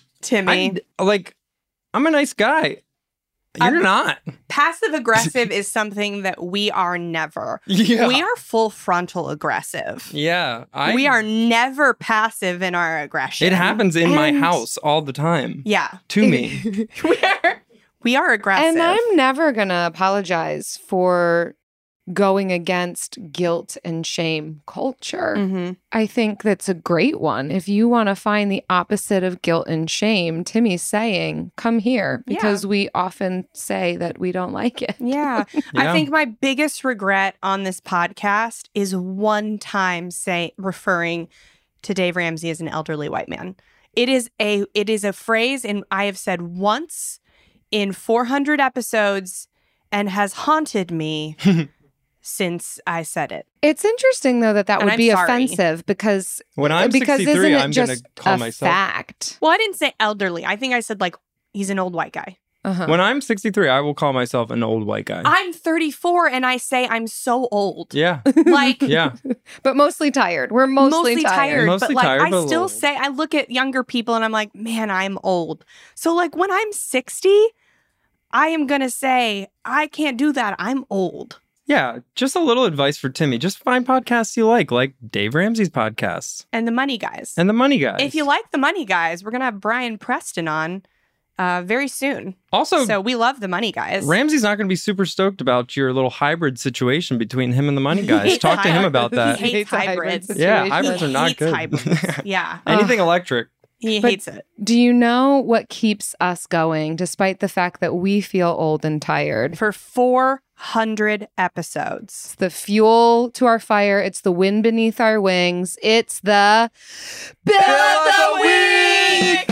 I'm a nice guy. You're not. Passive aggressive is something that we are never. Yeah. We are full frontal aggressive. Yeah. We are never passive in our aggression. It happens in my house all the time. Yeah. To me. We are aggressive. And I'm never going to apologize for going against guilt and shame culture. Mm-hmm. I think that's a great one. If you want to find the opposite of guilt and shame, Timmy's saying, come here, because we often say that we don't like it. Yeah. I think my biggest regret on this podcast is one time referring to Dave Ramsey as an elderly white man. It is a phrase, and I have said once in 400 episodes and has haunted me since I said it. It's interesting, though, that would be offensive because when I'm 63, isn't it I'm going to call myself fact? Well, I didn't say elderly. I think I said he's an old white guy. Uh-huh. When I'm 63, I will call myself an old white guy. I'm 34 and I say I'm so old. Yeah. Yeah. But mostly tired. We're mostly tired. Mostly but tired, I still say, I look at younger people and I'm like, man, I'm old. So when I'm 60, I am going to say, I can't do that. I'm old. Yeah, just a little advice for Timmy. Just find podcasts you like Dave Ramsey's podcasts. And the Money Guys. If you like the Money Guys, we're going to have Brian Preston on very soon. Also, so we love the Money Guys. Ramsey's not going to be super stoked about your little hybrid situation between him and the Money Guys. Talk to him about that. He hates hybrids. Yeah, hybrids are not good. Hybrids. Yeah. Anything electric. He hates it. Do you know what keeps us going, despite the fact that we feel old and tired? For 400 episodes. It's the fuel to our fire. It's the wind beneath our wings. It's the Bill of the Week!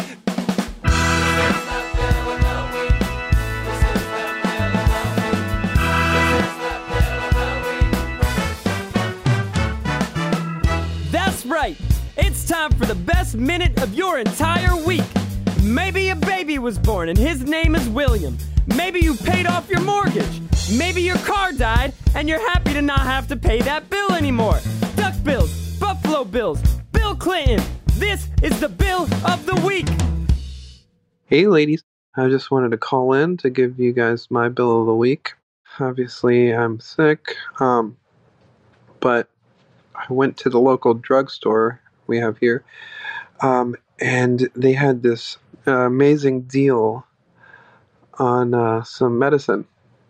That's right. It's time for the best minute of your entire week. Maybe a baby was born and his name is William. Maybe you paid off your mortgage. Maybe your car died and you're happy to not have to pay that bill anymore. Duck Bills, Buffalo Bills, Bill Clinton. This is the Bill of the Week. Hey ladies, I just wanted to call in to give you guys my Bill of the Week. Obviously I'm sick, but I went to the local drugstore we have here, and they had this amazing deal on some medicine.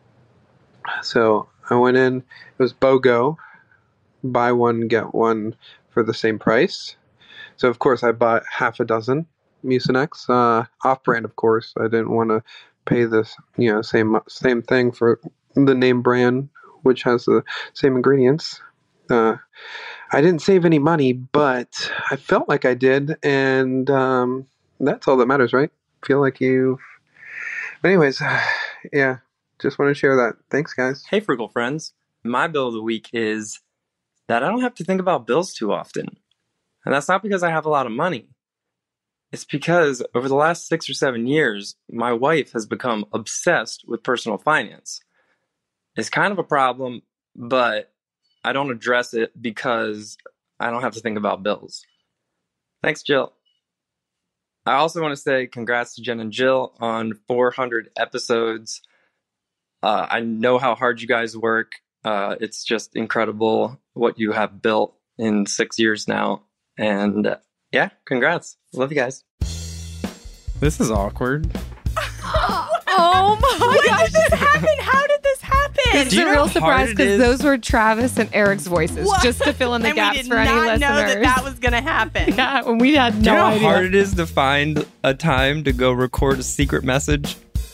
So I went in, it was BOGO, buy one, get one for the same price. So of course I bought half a dozen Mucinex, off-brand of course. I didn't want to pay this, same thing for the name brand, which has the same ingredients. I didn't save any money, but I felt like I did, and that's all that matters, right? Feel like you. But anyways, yeah, just want to share that. Thanks, guys. Hey, Frugal friends. My Bill of the Week is that I don't have to think about bills too often. And that's not because I have a lot of money. It's because over the last 6 or 7 years, my wife has become obsessed with personal finance. It's kind of a problem, but I don't address it because I don't have to think about bills. Thanks, Jill. I also want to say congrats to Jen and Jill on 400 episodes. I know how hard you guys work. It's just incredible what you have built in 6 years now. And yeah, congrats. Love you guys. This is awkward. Oh my gosh. When did this happen? How did this happen? It's a real surprise because those were Travis and Eric's voices, What? just to fill in the And gaps we did for any not listeners. know that was going to happen. Yeah, when we had Do you no know idea. how hard it is to find a time to go record a secret message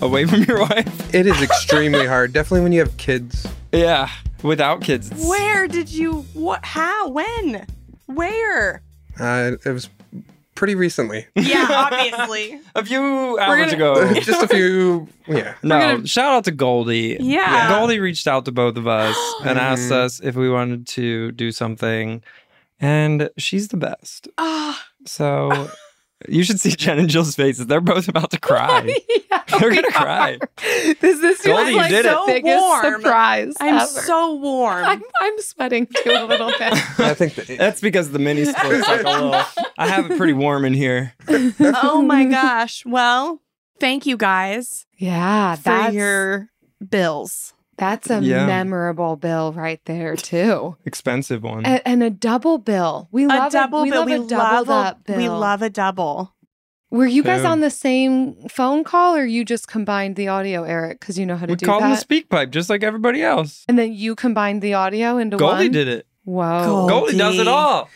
away from your wife. It is extremely hard. Definitely when you have kids. Yeah, without kids. Where did you, what, how, when, where? It was pretty recently. Yeah, obviously. A few hours ago. Just a few, yeah. No, shout out to Goldie. Yeah. Goldie reached out to both of us and asked us if we wanted to do something. And she's the best. So you should see Jen and Jill's faces. They're both about to cry. They're going to cry. This Goldie, is like you did the it. biggest warm. surprise I'm ever. so warm. I'm sweating too a little bit. I think That's because the mini split's like a little. I have it pretty warm in here. Oh my gosh. Well, thank you guys Yeah, for your bills. that's a Yeah. memorable bill right there too. Expensive one. And a double bill. We love A double bill. We love a doubled up bill. We love a double. Were you guys Boom. on the same phone call, or you just combined the audio, Eric? Because you know how to We do call them the that. speak pipe, just like everybody else. And then you combined the audio into Goldie one. did it. Whoa. Goldie does it all.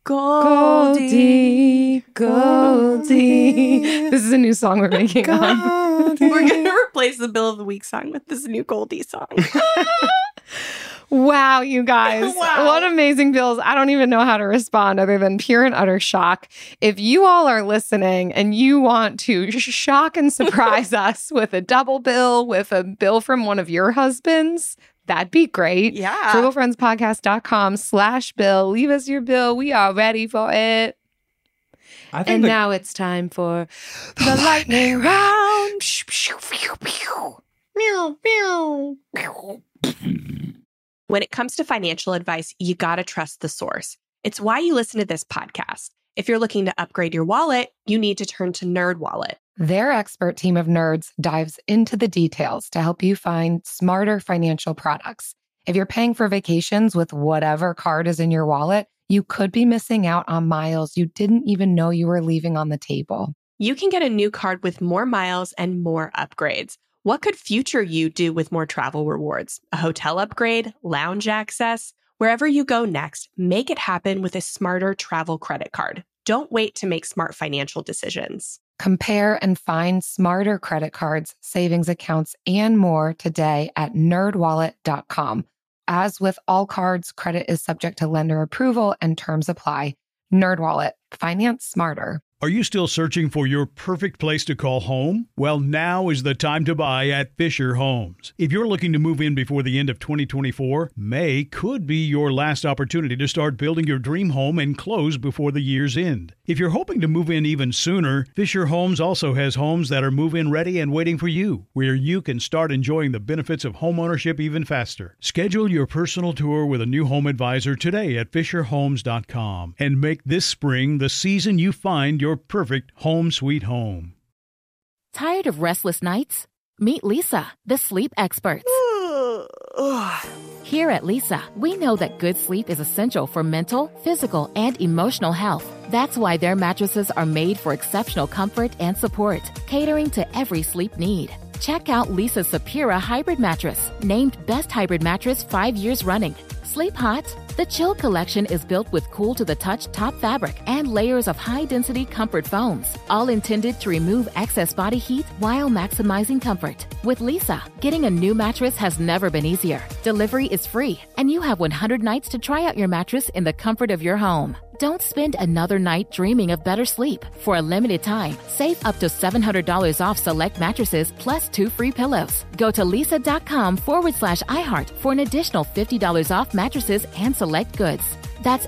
Goldie, Goldie. This is a new song we're making on. We're going to replace the Bill of the Week song with this new Goldie song. Wow, you guys. Wow. What amazing bills. I don't even know how to respond other than pure and utter shock. If you all are listening and you want to shock and surprise us with a double bill, with a bill from one of your husbands, that'd be great. Yeah. frugalfriendspodcast.com/bill. Leave us your bill. We are ready for it. I think And now it's time for the lightning round. Meow, meow. When it comes to financial advice, you got to trust the source. It's why you listen to this podcast. If you're looking to upgrade your wallet, you need to turn to NerdWallet. Their expert team of nerds dives into the details to help you find smarter financial products. If you're paying for vacations with whatever card is in your wallet, you could be missing out on miles you didn't even know you were leaving on the table. You can get a new card with more miles and more upgrades. What could future you do with more travel rewards? A hotel upgrade, lounge access? Wherever you go next, make it happen with a smarter travel credit card. Don't wait to make smart financial decisions. Compare and find smarter credit cards, savings accounts, and more today at nerdwallet.com. As with all cards, credit is subject to lender approval and terms apply. NerdWallet. Finance smarter. Are you still searching for your perfect place to call home? Well, now is the time to buy at Fisher Homes. If you're looking to move in before the end of 2024, May could be your last opportunity to start building your dream home and close before the year's end. If you're hoping to move in even sooner, Fisher Homes also has homes that are move-in ready and waiting for you, where you can start enjoying the benefits of homeownership even faster. Schedule your personal tour with a new home advisor today at FisherHomes.com and make this spring the season you find your perfect home sweet home. Tired of restless nights? Meet Lisa, the sleep experts. Here at Lisa, we know that good sleep is essential for mental, physical, and emotional health. That's why their mattresses are made for exceptional comfort and support, catering to every sleep need. Check out Lisa's Sapira Hybrid Mattress, named Best Hybrid Mattress 5 years running. Sleep hot? The Chill Collection is built with cool-to-the-touch top fabric and layers of high-density comfort foams, all intended to remove excess body heat while maximizing comfort. With Lisa, getting a new mattress has never been easier. Delivery is free, and you have 100 nights to try out your mattress in the comfort of your home. Don't spend another night dreaming of better sleep. For a limited time, save up to $700 off select mattresses plus 2 free pillows. Go to lisa.com/iHeart for an additional $50 off mattresses and select goods. That's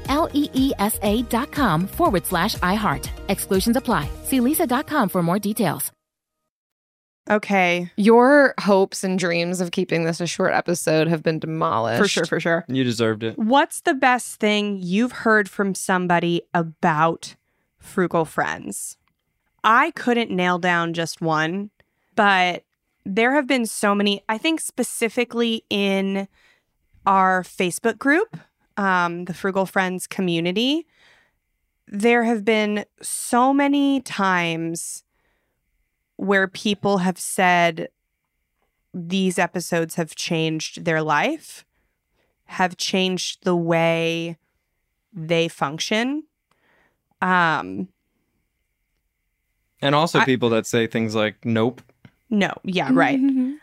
LEESA.com/iHeart. Exclusions apply. See lisa.com for more details. Okay. Your hopes and dreams of keeping this a short episode have been demolished. For sure, for sure. You deserved it. What's the best thing you've heard from somebody about Frugal Friends? I couldn't nail down just one, but there have been so many, I think specifically in our Facebook group, the Frugal Friends community, there have been so many times where people have said these episodes have changed their life, have changed the way they function. And also people that say things like, nope. No, yeah, right.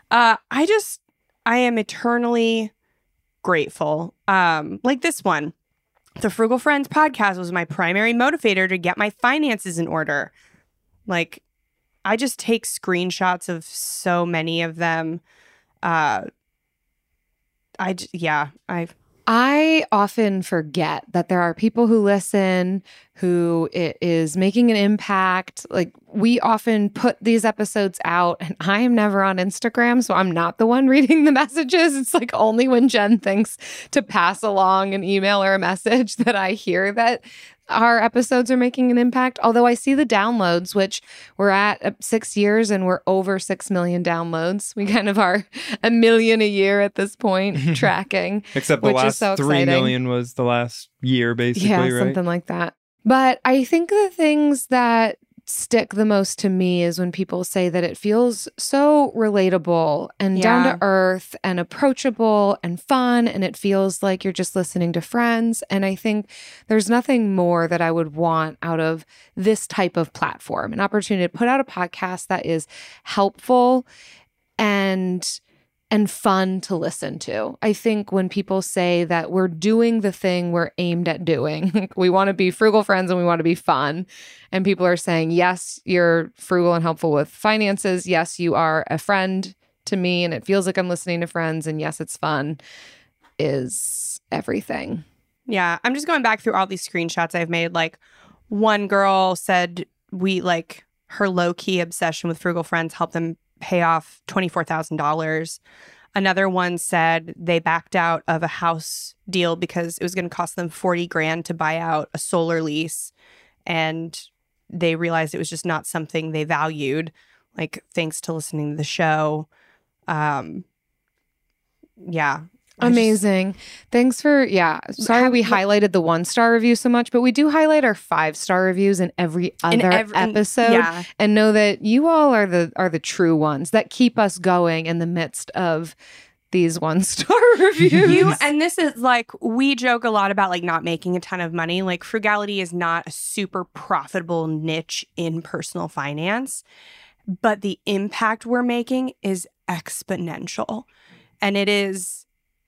I am eternally grateful. Like this one, the Frugal Friends podcast was my primary motivator to get my finances in order. Like, I just take screenshots of so many of them. I often forget that there are people who listen, who it is making an impact. Like, we often put these episodes out, and I am never on Instagram, so I'm not the one reading the messages. It's like only when Jen thinks to pass along an email or a message that I hear that our episodes are making an impact. Although I see the downloads, which we're at 6 years and we're over 6 million downloads. We kind of are 1 million a year at this point, tracking. Except the last 3 million was the last year, basically, yeah, right? Something like that. But I think the things that stick the most to me is when people say that it feels so relatable and down to earth and approachable and fun, and it feels like you're just listening to friends. And I think there's nothing more that I would want out of this type of platform, an opportunity to put out a podcast that is helpful and fun to listen to. I think when people say that we're doing the thing we're aimed at doing, we want to be frugal friends and we want to be fun. And people are saying, yes, you're frugal and helpful with finances. Yes, you are a friend to me and it feels like I'm listening to friends. And yes, it's fun, is everything. Yeah. I'm just going back through all these screenshots I've made. Like, one girl said her low-key obsession with Frugal Friends helped them pay off $24,000. Another one said they backed out of a house deal because it was going to cost them $40,000 to buy out a solar lease, and they realized it was just not something they valued. Like, thanks to listening to the show. Amazing. Thanks for, sorry we highlighted the 1-star review so much, but we do highlight our 5-star reviews in every other episode. And know that you all are the true ones that keep us going in the midst of these 1-star reviews. And this is like, we joke a lot about like not making a ton of money. Like, frugality is not a super profitable niche in personal finance, but the impact we're making is exponential. And it is,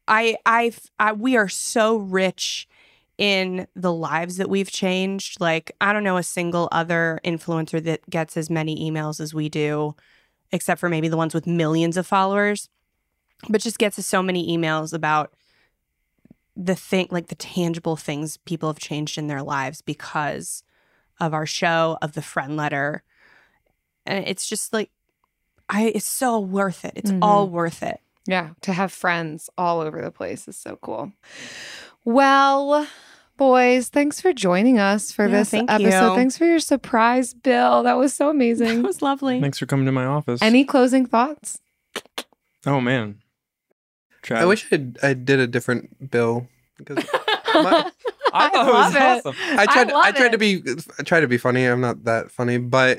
we are so rich in the lives that we've changed. Like, I don't know a single other influencer that gets as many emails as we do, except for maybe the ones with millions of followers, but just gets us so many emails about the tangible things people have changed in their lives because of our show, of the friend letter. And it's just like, it's so worth it. It's all worth it. Yeah, to have friends all over the place is so cool. Well, boys, thanks for joining us for this episode. Thanks for your surprise, Bill. That was so amazing. That was lovely. Thanks for coming to my office. Any closing thoughts? Oh, man. Travis. I wish I did a different Bill. Because I thought it was awesome. I tried to be funny. I'm not that funny, but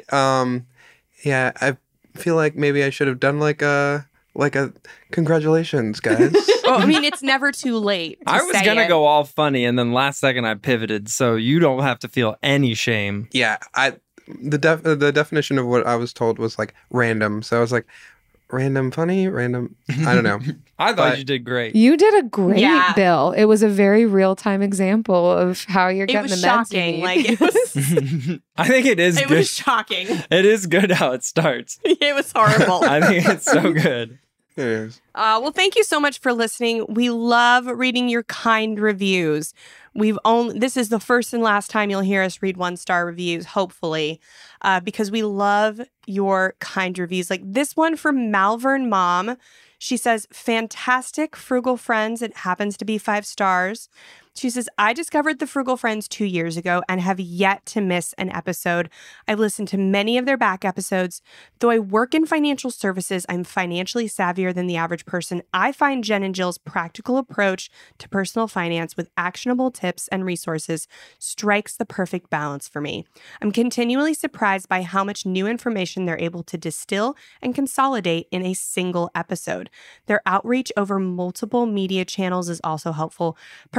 I feel like maybe I should have done like a congratulations, guys. Well, I mean, it's never too late. I was going to go all funny, and then last second I pivoted, so you don't have to feel any shame. Yeah, the definition of what I was told was like random. So I was like, random funny, random. I don't know. I thought you did great. You did a great Bill. It was a very real-time example of how you're getting the meds you need. Like, it was I think it is good. It was shocking. It is good how it starts. It was horrible. I think it's so good. It is. Well, thank you so much for listening. We love reading your kind reviews. This is the first and last time you'll hear us read 1-star reviews, hopefully, because we love your kind reviews. Like this one from Malvern Mom. She says, fantastic Frugal Friends. It happens to be 5 stars. She says, I discovered the Frugal Friends 2 years ago and have yet to miss an episode. I've listened to many of their back episodes. Though I work in financial services, I'm financially savvier than the average person. I find Jen and Jill's practical approach to personal finance with actionable tips and resources strikes the perfect balance for me. I'm continually surprised by how much new information they're able to distill and consolidate in a single episode. Their outreach over multiple media channels is also helpful, particularly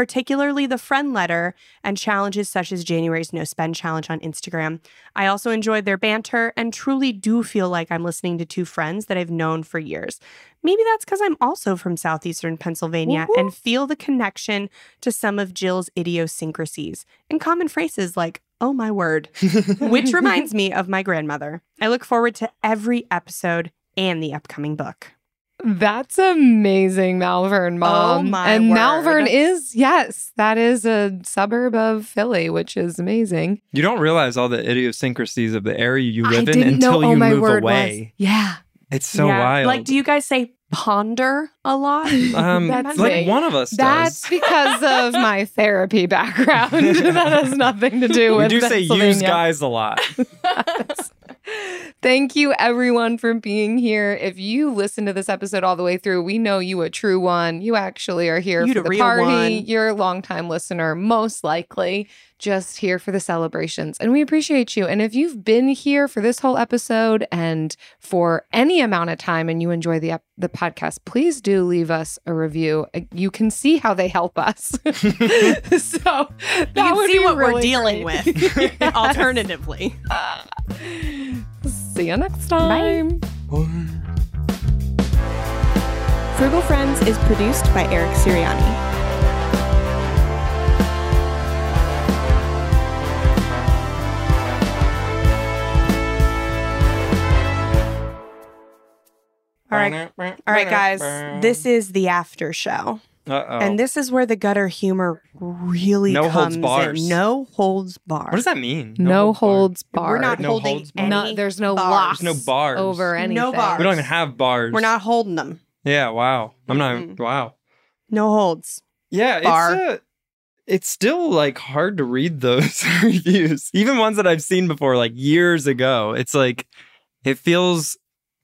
particularly the friend letter and challenges such as January's No Spend Challenge on Instagram. I also enjoyed their banter and truly do feel like I'm listening to two friends that I've known for years. Maybe that's because I'm also from southeastern Pennsylvania and feel the connection to some of Jill's idiosyncrasies and common phrases like, oh my word, which reminds me of my grandmother. I look forward to every episode and the upcoming book. That's amazing, Malvern, Mom. Oh, my and word. Malvern is, yes, that is a suburb of Philly, which is amazing. You don't realize all the idiosyncrasies of the area you live in didn't until know, you oh my move word away. Yeah. It's so wild. Like, do you guys say ponder a lot? That's like me. one of us That's does. because of my therapy background. That has nothing to do We with do say use Pennsylvania. guys a lot. Thank you, everyone, for being here. If you listen to this episode all the way through, we know you a true one. You actually are here You for the the real party. one. You're a longtime listener, most likely just here for the celebrations. And we appreciate you. And if you've been here for this whole episode and for any amount of time and you enjoy the podcast, please do leave us a review. You can see how they help us. So that You can would see be what we're really dealing great. with. Alternatively. See you next time. Frugal Friends is produced by Eric Siriani. All right, guys. This is the after show. Uh-oh. And this is where the gutter humor really No holds comes bars. in. No holds bars. What does that mean? No holds barred. We're not No holding holds any barred. There's no bars. locks. There's no bars. over anything. No bars. We don't even have bars. We're not holding them. Yeah, wow. I'm not, wow. No holds. Yeah, Bar. it's still like hard to read those reviews. Even ones that I've seen before, like years ago. It's like, it feels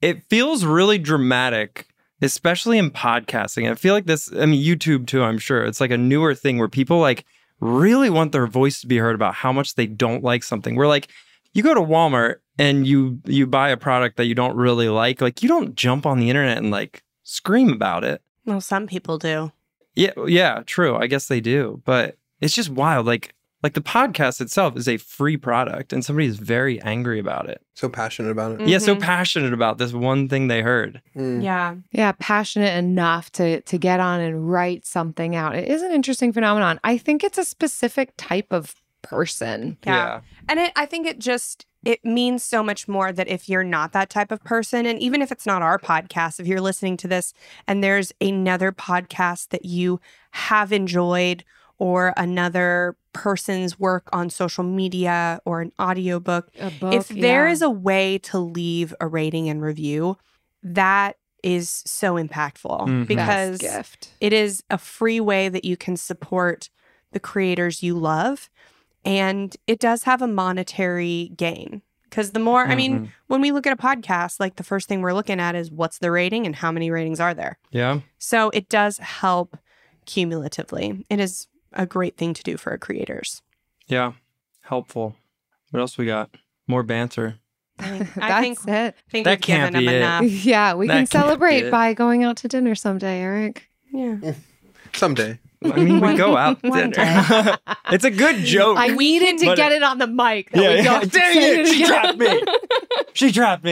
really dramatic, especially in podcasting. I feel like this, I mean, YouTube too, I'm sure. It's like a newer thing where people like really want their voice to be heard about how much they don't like something. Where like, you go to Walmart and you buy a product that you don't really like you don't jump on the internet and like scream about it. Well, some people do. Yeah, true. I guess they do. But it's just wild. Like the podcast itself is a free product and somebody is very angry about it. So passionate about it. Yeah, so passionate about this one thing they heard. Yeah. Yeah, passionate enough to get on and write something out. It is an interesting phenomenon. I think it's a specific type of person. Yeah. And I think it means so much more that if you're not that type of person, and even if it's not our podcast, if you're listening to this and there's another podcast that you have enjoyed or another person's work on social media or an audiobook, A book, if there yeah. is a way to leave a rating and review, that is so impactful Mhm. because Best gift. it is a free way that you can support the creators you love. And it does have a monetary gain because the more, I mean, when we look at a podcast, like the first thing we're looking at is what's the rating and how many ratings are there. Yeah. So it does help cumulatively. It is a great thing to do for our creators. Yeah. Helpful. What else we got? More banter. I think That's it. we've That given can't them be it. enough. Yeah, we That can can't be celebrate it. by going out to dinner someday, Eric. Yeah. Someday. I mean, we go out to One dinner. It's a good joke. I needed to But get it on the mic. That we don't Dang say it. She again. trapped me. She trapped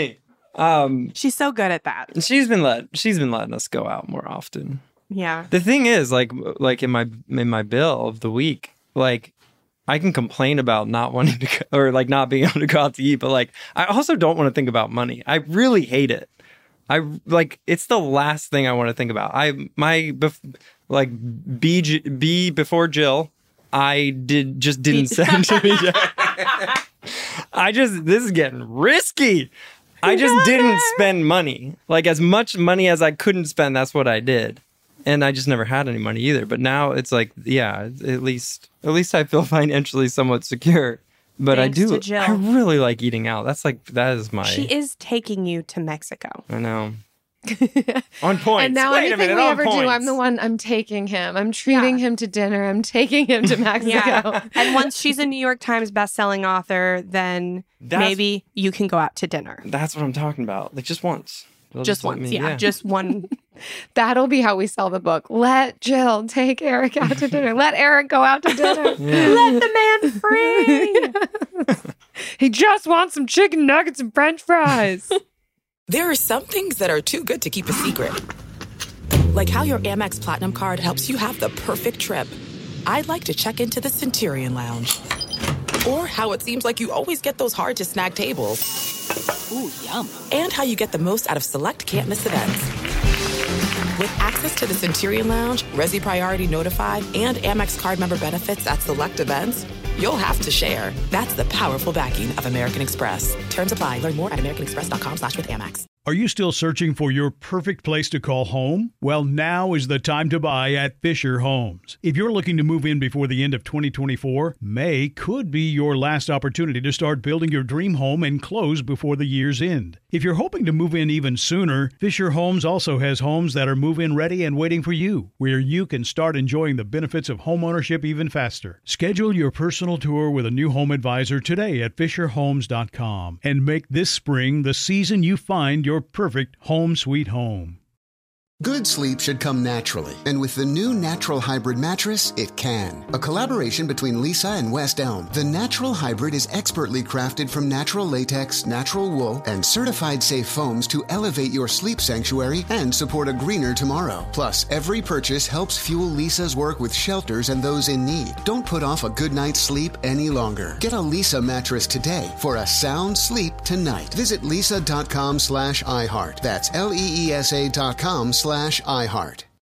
me. She's so good at that. She's been letting us go out more often. Yeah. The thing is, like in my bill of the week, like I can complain about not wanting to go, or like not being able to go out to eat, but like I also don't want to think about money. I really hate it. It's the last thing I want to think about. B before Jill, I didn't send to me yet. This is getting risky. I just didn't spend money. Like as much money as I couldn't spend, that's what I did. And I just never had any money either. But now it's like, yeah, at least I feel financially somewhat secure. But Thanks to Jill. I really like eating out. That is my. She is taking you to Mexico. I know. On point. And now Wait a anything minute, we on ever do, I'm points. the one. I'm taking him. I'm treating him to dinner. I'm taking him to Mexico. Yeah. And once she's a New York Times bestselling author, then maybe you can go out to dinner. That's what I'm talking about. Like just once. They'll Just let once. me- Yeah. Just one That'll be how we sell the book. Let Jill take Eric out to dinner. Let Eric go out to dinner. Let the man free. He just wants some chicken nuggets and French fries. There are some things that are too good to keep a secret. Like how your Amex Platinum card helps you have the perfect trip. I'd like to check into the Centurion Lounge. Or how it seems like you always get those hard-to-snag tables. Ooh, yum. And how you get the most out of select can't-miss events. With access to the Centurion Lounge, Resi Priority Notified, and Amex card member benefits at select events, you'll have to share. That's the powerful backing of American Express. Terms apply. Learn more at americanexpress.com/withAmex. Are you still searching for your perfect place to call home? Well, now is the time to buy at Fisher Homes. If you're looking to move in before the end of 2024, May could be your last opportunity to start building your dream home and close before the year's end. If you're hoping to move in even sooner, Fisher Homes also has homes that are move-in ready and waiting for you, where you can start enjoying the benefits of homeownership even faster. Schedule your personal tour with a new home advisor today at FisherHomes.com and make this spring the season you find your perfect home sweet home. Good sleep should come naturally, and with the new Natural Hybrid mattress, it can. A collaboration between Lisa and West Elm, the Natural Hybrid is expertly crafted from natural latex, natural wool, and certified safe foams to elevate your sleep sanctuary and support a greener tomorrow. Plus, every purchase helps fuel Lisa's work with shelters and those in need. Don't put off a good night's sleep any longer. Get a Lisa mattress today for a sound sleep tonight. Visit lisa.com/iHeart. That's LEESA.com/iHeart.